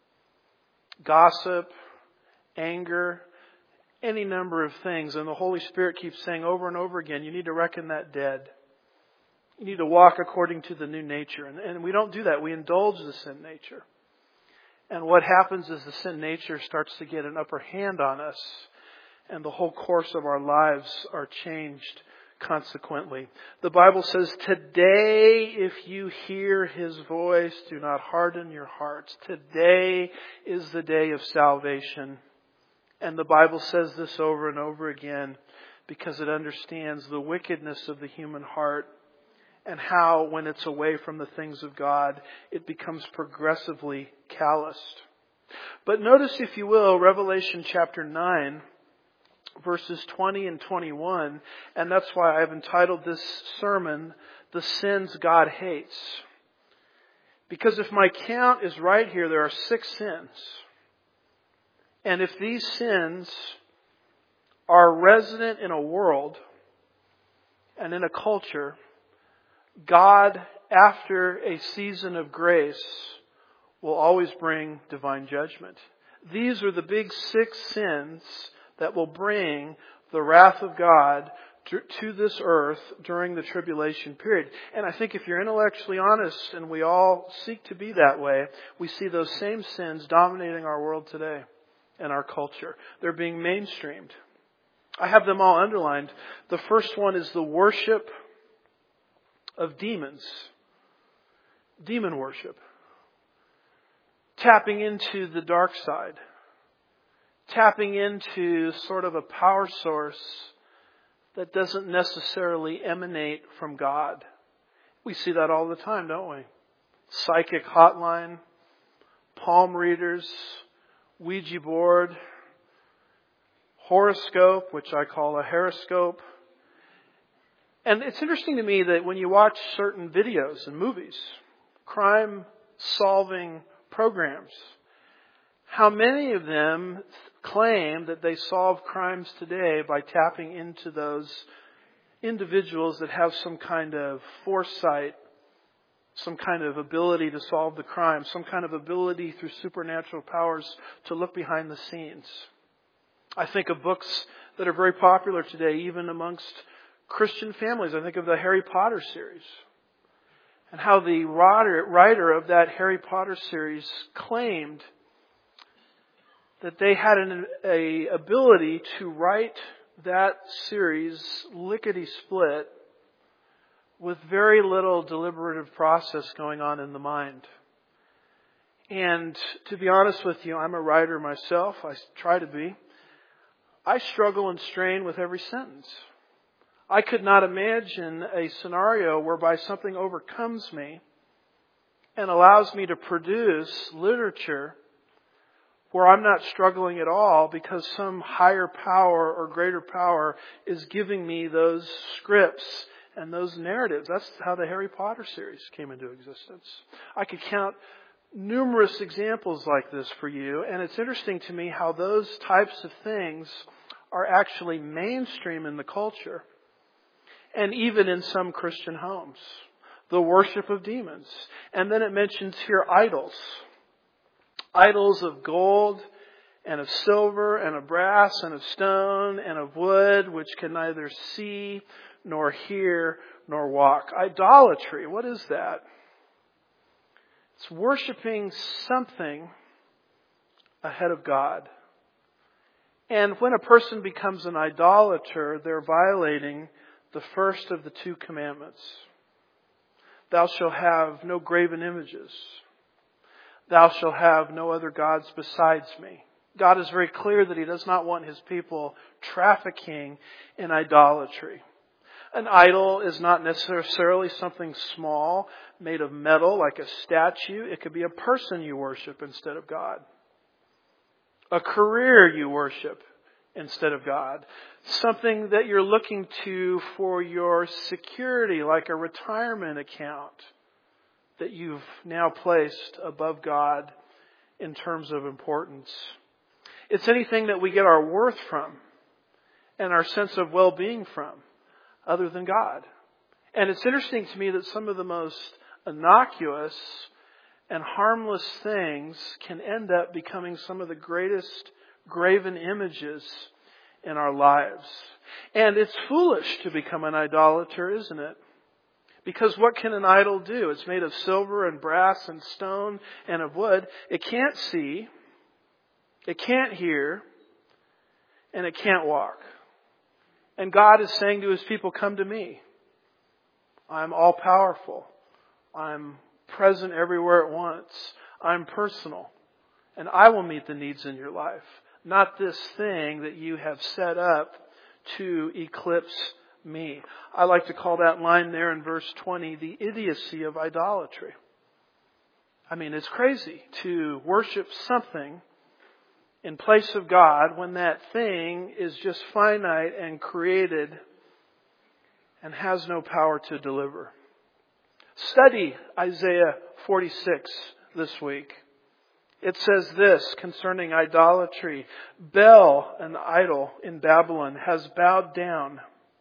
Gossip, anger, any number of things. And the Holy Spirit keeps saying over and over again, you need to reckon that dead. You need to walk according to the new nature. And, and we don't do that. We indulge the sin nature. And what happens is the sin nature starts to get an upper hand on us, and the whole course of our lives are changed consequently. The Bible says, today if you hear His voice, do not harden your hearts. Today is the day of salvation. And the Bible says this over and over again because it understands the wickedness of the human heart, and how, when it's away from the things of God, it becomes progressively calloused. But notice, if you will, Revelation chapter nine, verses twenty and twenty-one, and that's why I've entitled this sermon, The Sins God Hates. Because if my count is right here, there are six sins. And if these sins are resident in a world and in a culture, God, after a season of grace, will always bring divine judgment. These are the big six sins that will bring the wrath of God to this earth during the tribulation period. And I think if you're intellectually honest, and we all seek to be that way, we see those same sins dominating our world today and our culture. They're being mainstreamed. I have them all underlined. The first one is the worship of demons. Demon worship. Tapping into the dark side. Tapping into sort of a power source that doesn't necessarily emanate from God. We see that all the time, don't we? Psychic hotline, palm readers, Ouija board, horoscope, which I call a horoscope. And it's interesting to me that when you watch certain videos and movies, crime-solving programs, how many of them claim that they solve crimes today by tapping into those individuals that have some kind of foresight, some kind of ability to solve the crime, some kind of ability through supernatural powers to look behind the scenes. I think of books that are very popular today, even amongst Christian families. I think of the Harry Potter series, and how the writer of that Harry Potter series claimed that they had an a ability to write that series lickety-split with very little deliberative process going on in the mind. And to be honest with you, I'm a writer myself. I try to be. I struggle and strain with every sentence. I could not imagine a scenario whereby something overcomes me and allows me to produce literature where I'm not struggling at all because some higher power or greater power is giving me those scripts and those narratives. That's how the Harry Potter series came into existence. I could count numerous examples like this for you, and it's interesting to me how those types of things are actually mainstream in the culture and even in some Christian homes. The worship of demons. And then it mentions here idols. Idols of gold and of silver and of brass and of stone and of wood, which can neither see nor hear nor walk. Idolatry, what is that? It's worshiping something ahead of God. And when a person becomes an idolater, they're violating the first of the two commandments. Thou shalt have no graven images. Thou shalt have no other gods besides me. God is very clear that He does not want His people trafficking in idolatry. An idol is not necessarily something small, made of metal, like a statue. It could be a person you worship instead of God. A career you worship instead of God. Something that you're looking to for your security, like a retirement account that you've now placed above God in terms of importance. It's anything that we get our worth from and our sense of well-being from other than God. And it's interesting to me that some of the most innocuous and harmless things can end up becoming some of the greatest graven images in our lives. And it's foolish to become an idolater, isn't it? Because what can an idol do? It's made of silver and brass and stone and of wood. It can't see, it can't hear, and it can't walk. And God is saying to His people, come to me. I'm all powerful. I'm present everywhere at once. I'm personal. And I will meet the needs in your life. Not this thing that you have set up to eclipse me. I like to call that line there in verse twenty the idiocy of idolatry. I mean, it's crazy to worship something in place of God when that thing is just finite and created and has no power to deliver. Study Isaiah forty-six this week. It says this concerning idolatry. Bel, an idol in Babylon, has bowed down.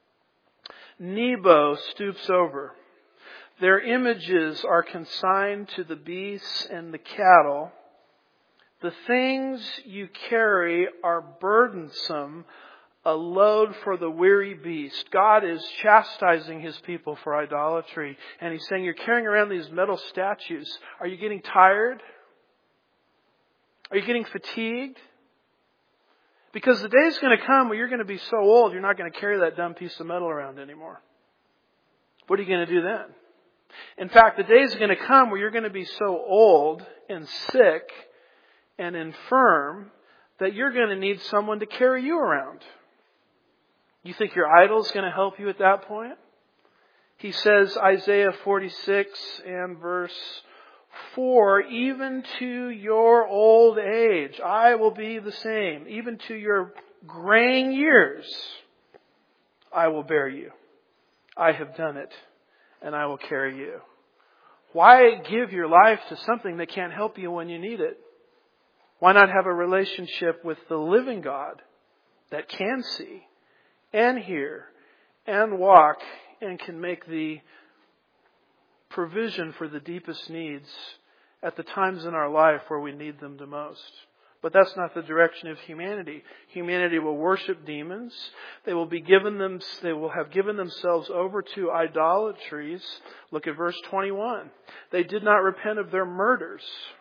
Nebo stoops over. Their images are consigned to the beasts and the cattle. The things you carry are burdensome, a load for the weary beast. God is chastising His people for idolatry. And He's saying, you're carrying around these metal statues. Are you getting tired? Are you getting fatigued? Because the day is going to come where you're going to be so old, you're not going to carry that dumb piece of metal around anymore. What are you going to do then? In fact, the day is going to come where you're going to be so old and sick and infirm that you're going to need someone to carry you around. You think your idol is going to help you at that point? He says, Isaiah forty-six and verse four, even to your old age, I will be the same. Even to your graying years, I will bear you. I have done it, and I will carry you. Why give your life to something that can't help you when you need it? Why not have a relationship with the living God that can see and hear and walk and can make the provision for the deepest needs at the times in our life where we need them the most. But that's not the direction of humanity. Humanity will worship demons. They will be given them, they will have given themselves over to idolatries. Look at verse twenty-one. They did not repent of their murders.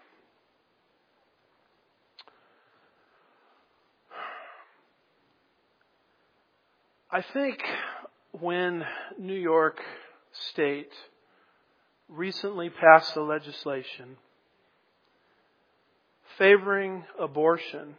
I think when New York State recently passed the legislation favoring abortion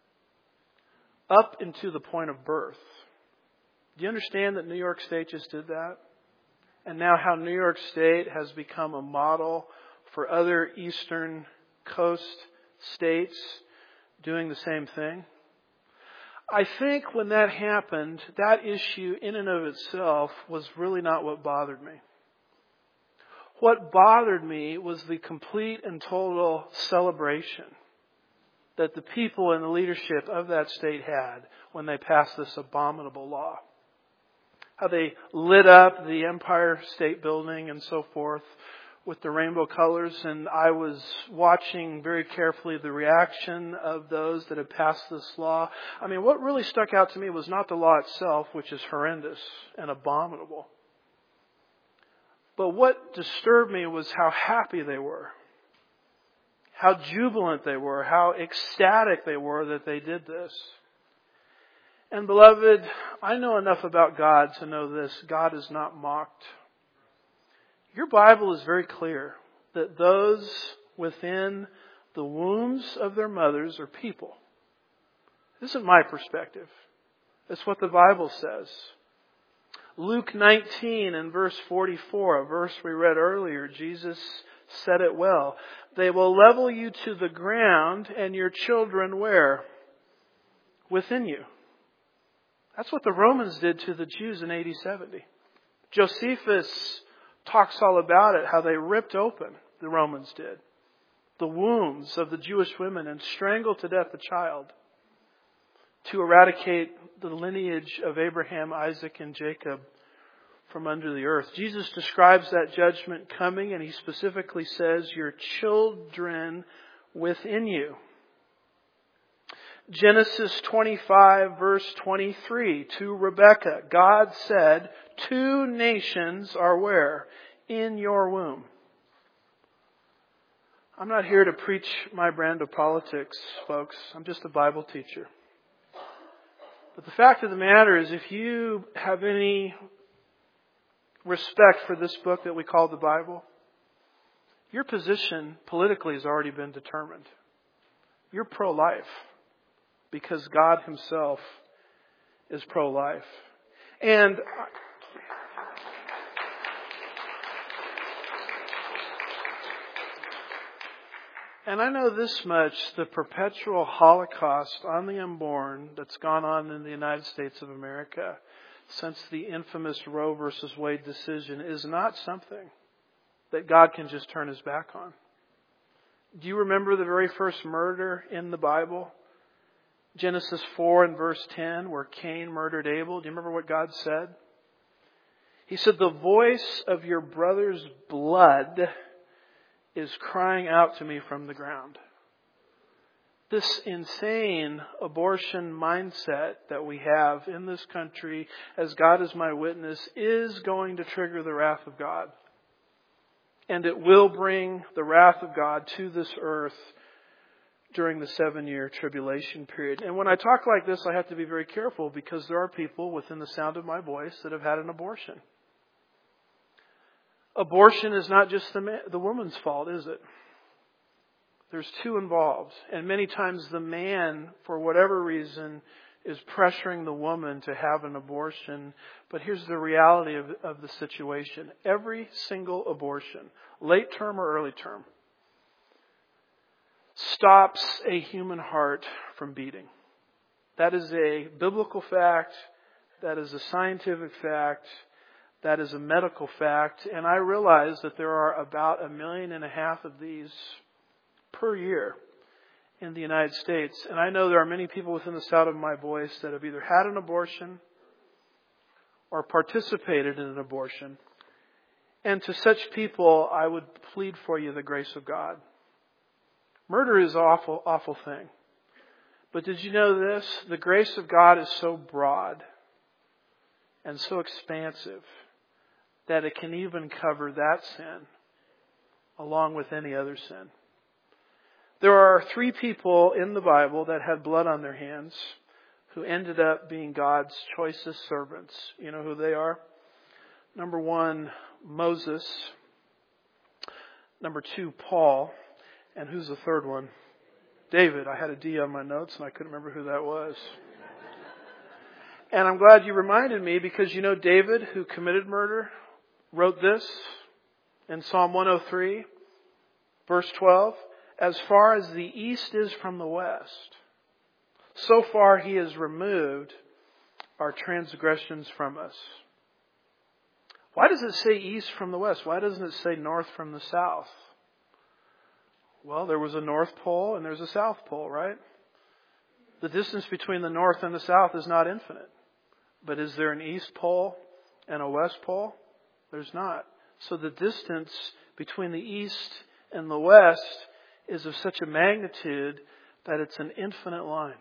up into the point of birth. Do you understand that New York State just did that? And now how New York State has become a model for other Eastern Coast states doing the same thing? I think when that happened, that issue in and of itself was really not what bothered me. What bothered me was the complete and total celebration that the people and the leadership of that state had when they passed this abominable law. How they lit up the Empire State Building and so forth with the rainbow colors. And I was watching very carefully the reaction of those that had passed this law. I mean, what really stuck out to me was not the law itself, which is horrendous and abominable. But what disturbed me was how happy they were. How jubilant they were. How ecstatic they were that they did this. And beloved, I know enough about God to know this. God is not mocked. Your Bible is very clear that those within the wombs of their mothers are people. This isn't my perspective. It's what the Bible says. Luke nineteen and verse forty-four, a verse we read earlier, Jesus said it well. They will level you to the ground and your children where? Within you. That's what the Romans did to the Jews in A D seventy. Josephus talks all about it, how they ripped open, the Romans did, the wombs of the Jewish women and strangled to death the child to eradicate the lineage of Abraham, Isaac, and Jacob from under the earth. Jesus describes that judgment coming, and He specifically says, your children within you. Genesis twenty-five verse twenty-three, to Rebekah, God said, two nations are where? In your womb. I'm not here to preach my brand of politics, folks. I'm just a Bible teacher. But the fact of the matter is, if you have any respect for this book that we call the Bible, your position politically has already been determined. You're pro-life because God Himself is pro-life. And And I know this much, the perpetual Holocaust on the unborn that's gone on in the United States of America since the infamous Roe versus Wade decision is not something that God can just turn His back on. Do you remember the very first murder in the Bible? Genesis four and verse ten, where Cain murdered Abel. Do you remember what God said? He said, the voice of your brother's blood is crying out to me from the ground. This insane abortion mindset that we have in this country, as God is my witness, is going to trigger the wrath of God. And it will bring the wrath of God to this earth during the seven-year tribulation period. And when I talk like this, I have to be very careful because there are people within the sound of my voice that have had an abortion. Abortion is not just the man, the woman's fault, is it? There's two involved. And many times the man, for whatever reason, is pressuring the woman to have an abortion. But here's the reality of, of the situation. Every single abortion, late term or early term, stops a human heart from beating. That is a biblical fact. That is a scientific fact. That is a medical fact. And I realize that there are about a million and a half of these per year in the United States. And I know there are many people within the sound of my voice that have either had an abortion or participated in an abortion. And to such people, I would plead for you the grace of God. Murder is an awful, awful thing. But did you know this? The grace of God is so broad and so expansive that it can even cover that sin along with any other sin. There are three people in the Bible that had blood on their hands who ended up being God's choicest servants. You know who they are? Number one, Moses. Number two, Paul. And who's the third one? David. I had a D on my notes and I couldn't remember who that was. And I'm glad you reminded me, because you know David, who committed murder, wrote this in Psalm one oh three, verse twelve. As far as the east is from the west, so far He has removed our transgressions from us. Why does it say east from the west? Why doesn't it say north from the south? Well, there was a North Pole and there's a South Pole, right? The distance between the North and the South is not infinite. But is there an East Pole and a West Pole? There's not. So the distance between the East and the West is of such a magnitude that it's an infinite line.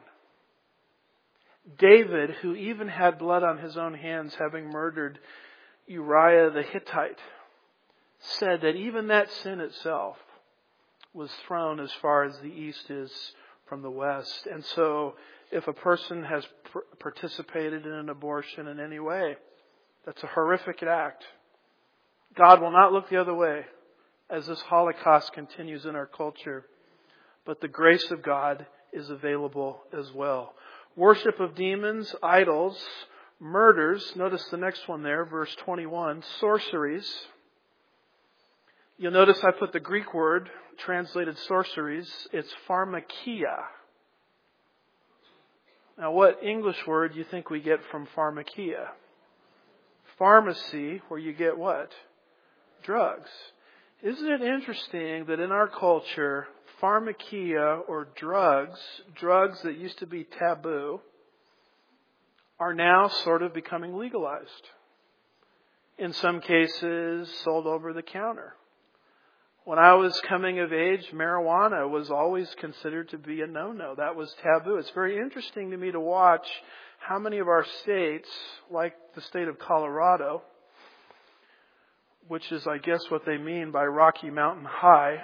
David, who even had blood on his own hands, having murdered Uriah the Hittite, said that even that sin itself was thrown as far as the east is from the west. And so if a person has pr- participated in an abortion in any way, that's a horrific act. God will not look the other way as this Holocaust continues in our culture. But the grace of God is available as well. Worship of demons, idols, murders. Notice the next one there, verse twenty-one. Sorceries. You'll notice I put the Greek word translated sorceries. It's pharmakia. Now, what English word do you think we get from pharmakia? Pharmacy, where you get what? Drugs. Isn't it interesting that in our culture, pharmakia, or drugs, drugs that used to be taboo, are now sort of becoming legalized. In some cases, sold over the counter. When I was coming of age, marijuana was always considered to be a no-no. That was taboo. It's very interesting to me to watch how many of our states, like the state of Colorado, which is, I guess, what they mean by Rocky Mountain High,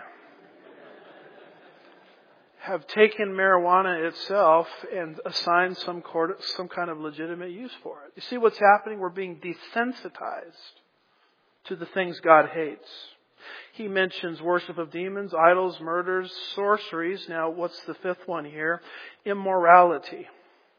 have taken marijuana itself and assigned some court, some kind of legitimate use for it. You see what's happening? We're being desensitized to the things God hates. He mentions worship of demons, idols, murders, sorceries. Now, what's the fifth one here? Immorality.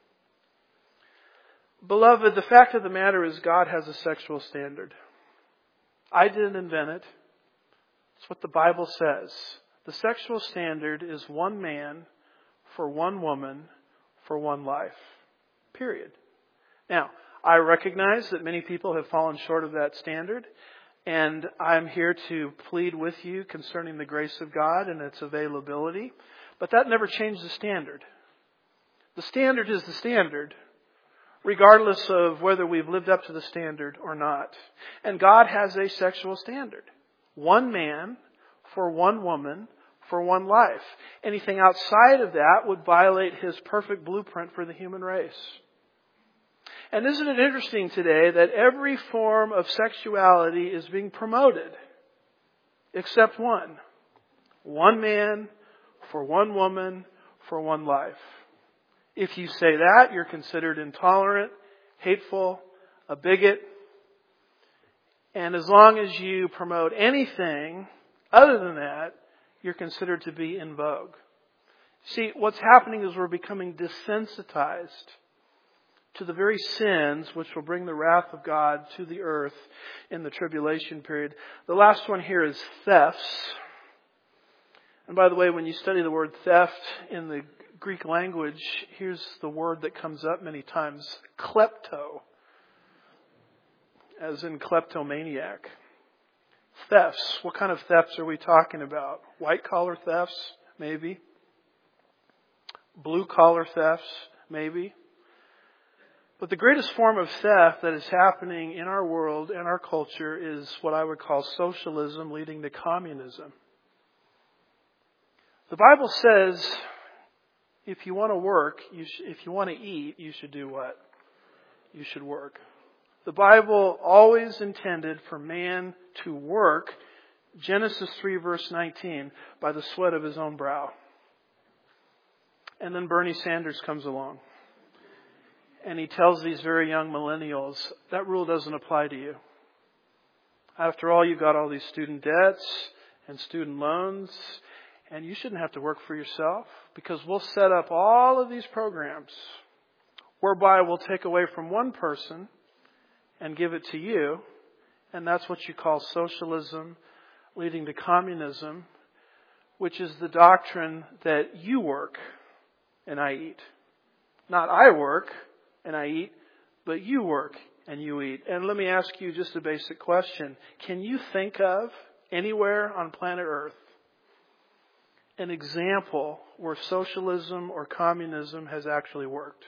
Beloved, the fact of the matter is God has a sexual standard. I didn't invent it. It's what the Bible says. The sexual standard is one man for one woman for one life. Period. Now, I recognize that many people have fallen short of that standard. And I'm here to plead with you concerning the grace of God and its availability. But that never changed the standard. The standard is the standard, regardless of whether we've lived up to the standard or not. And God has a sexual standard. One man for one woman for one life. Anything outside of that would violate His perfect blueprint for the human race. And isn't it interesting today that every form of sexuality is being promoted except one. One man for one woman for one life. If you say that, you're considered intolerant, hateful, a bigot. And as long as you promote anything other than that, you're considered to be in vogue. See, what's happening is we're becoming desensitized to the very sins which will bring the wrath of God to the earth in the tribulation period. The last one here is thefts. And by the way, when you study the word theft in the Greek language, here's the word that comes up many times: klepto, as in kleptomaniac. Thefts. What kind of thefts are we talking about? White collar thefts? Maybe. Blue collar thefts? Maybe. But the greatest form of theft that is happening in our world and our culture is what I would call socialism leading to communism. The Bible says if you want to work, you sh- if you want to eat, you should do what? You should work. The Bible always intended for man to work, Genesis three verse nineteen, by the sweat of his own brow. And then Bernie Sanders comes along. And he tells these very young millennials, that rule doesn't apply to you. After all, you've got all these student debts and student loans, and you shouldn't have to work for yourself because we'll set up all of these programs whereby we'll take away from one person and give it to you, and that's what you call socialism leading to communism, which is the doctrine that you work and I eat. Not I work and I eat, but you work and you eat. And let me ask you just a basic question. Can you think of anywhere on planet Earth an example where socialism or communism has actually worked?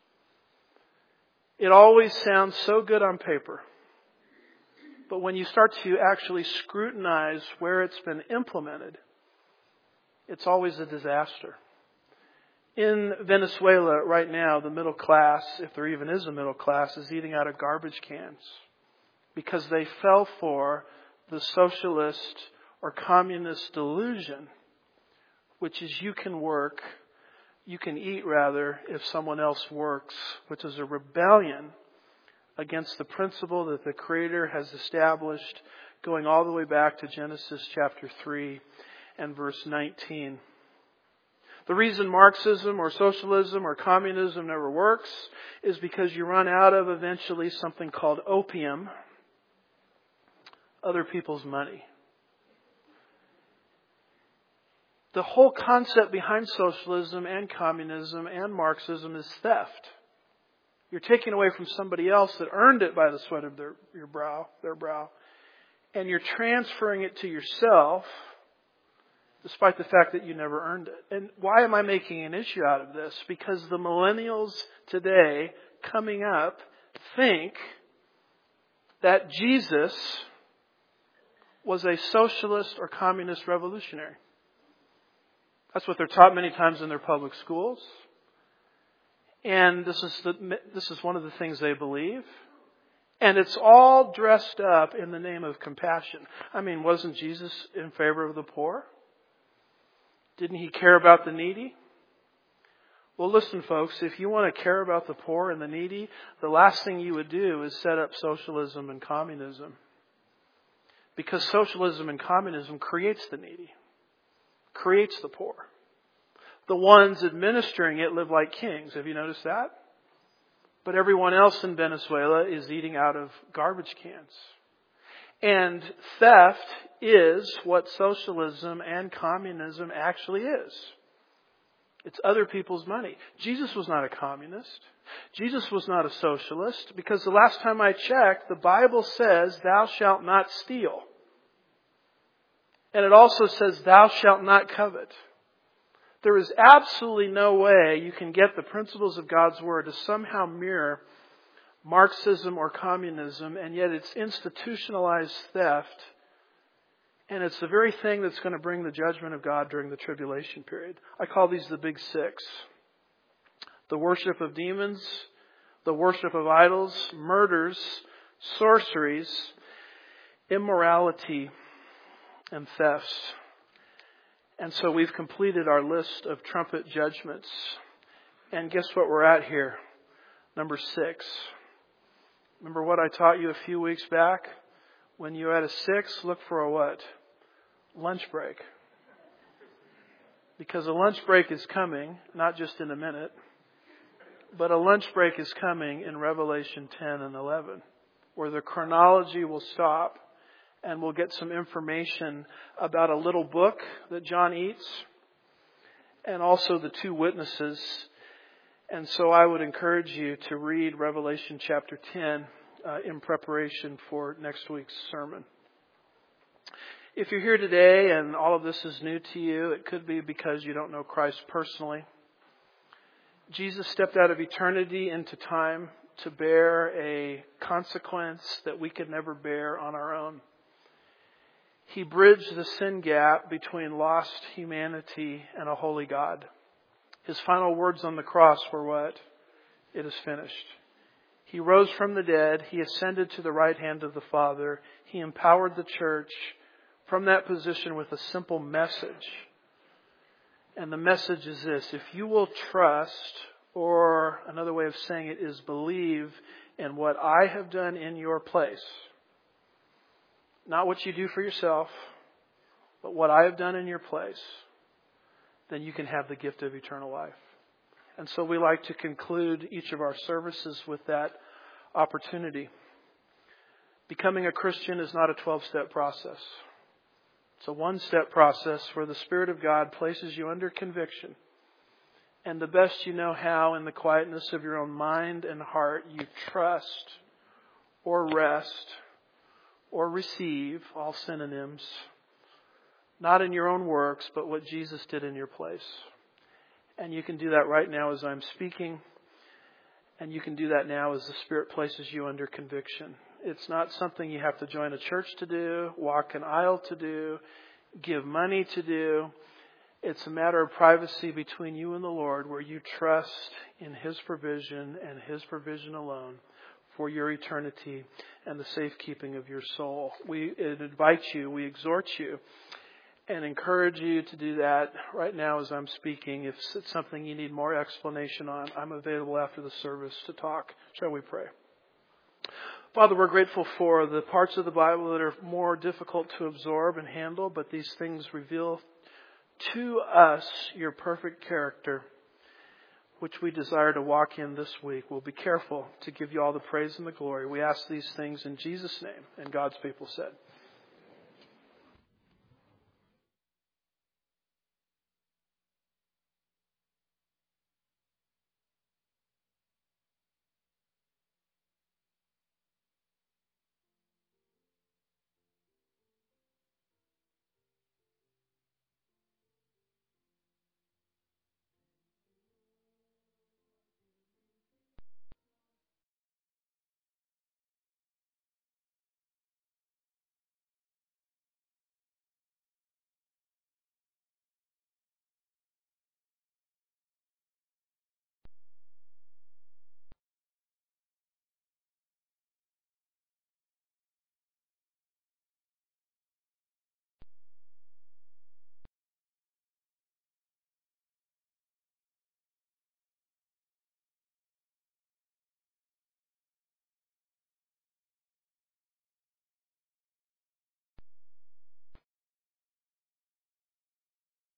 It always sounds so good on paper. But when you start to actually scrutinize where it's been implemented, it's always a disaster. In Venezuela right now, the middle class, if there even is a middle class, is eating out of garbage cans because they fell for the socialist or communist delusion, which is you can work, you can eat rather, if someone else works, which is a rebellion against the principle that the Creator has established going all the way back to Genesis chapter three and verse nineteen. The reason Marxism or socialism or communism never works is because you run out of eventually something called opium, other people's money. The whole concept behind socialism and communism and Marxism is theft. You're taking away from somebody else that earned it by the sweat of their your brow, their brow, and you're transferring it to yourself, despite the fact that you never earned it. And why am I making an issue out of this? Because the millennials today coming up think that Jesus was a socialist or communist revolutionary. That's what they're taught many times in their public schools. And this is the, this is one of the things they believe. And it's all dressed up in the name of compassion. I mean, wasn't Jesus in favor of the poor? Didn't he care about the needy? Well, listen, folks, if you want to care about the poor and the needy, the last thing you would do is set up socialism and communism. Because socialism and communism creates the needy, creates the poor. The ones administering it live like kings. Have you noticed that? But everyone else in Venezuela is eating out of garbage cans. And theft is what socialism and communism actually is. It's other people's money. Jesus was not a communist. Jesus was not a socialist, because the last time I checked, the Bible says, thou shalt not steal. And it also says, thou shalt not covet. There is absolutely no way you can get the principles of God's Word to somehow mirror Marxism or communism, and yet it's institutionalized theft, and it's the very thing that's going to bring the judgment of God during the tribulation period. I call these the big six. The worship of demons, the worship of idols, murders, sorceries, immorality, and thefts. And so we've completed our list of trumpet judgments. And guess what we're at here? Number six. Remember what I taught you a few weeks back? When you're at a six, look for a what? Lunch break. Because a lunch break is coming, not just in a minute, but a lunch break is coming in Revelation ten and eleven, where the chronology will stop and we'll get some information about a little book that John eats and also the two witnesses. And so I would encourage you to read Revelation chapter ten uh, in preparation for next week's sermon. If you're here today and all of this is new to you, it could be because you don't know Christ personally. Jesus stepped out of eternity into time to bear a consequence that we could never bear on our own. He bridged the sin gap between lost humanity and a holy God. His final words on the cross were what? It is finished. He rose from the dead. He ascended to the right hand of the Father. He empowered the church from that position with a simple message. And the message is this: if you will trust, or another way of saying it is believe in what I have done in your place, not what you do for yourself, but what I have done in your place, then you can have the gift of eternal life. And so we like to conclude each of our services with that opportunity. Becoming a Christian is not a twelve-step process. It's a one-step process where the Spirit of God places you under conviction. And the best you know how, in the quietness of your own mind and heart, you trust or rest or receive, all synonyms, not in your own works, but what Jesus did in your place. And you can do that right now as I'm speaking. And you can do that now as the Spirit places you under conviction. It's not something you have to join a church to do, walk an aisle to do, give money to do. It's a matter of privacy between you and the Lord, where you trust in His provision and His provision alone for your eternity and the safekeeping of your soul. We invite you, we exhort you, and encourage you to do that right now as I'm speaking. If it's something you need more explanation on, I'm available after the service to talk. Shall we pray? Father, we're grateful for the parts of the Bible that are more difficult to absorb and handle, but these things reveal to us your perfect character, which we desire to walk in this week. We'll be careful to give you all the praise and the glory. We ask these things in Jesus' name, and God's people said.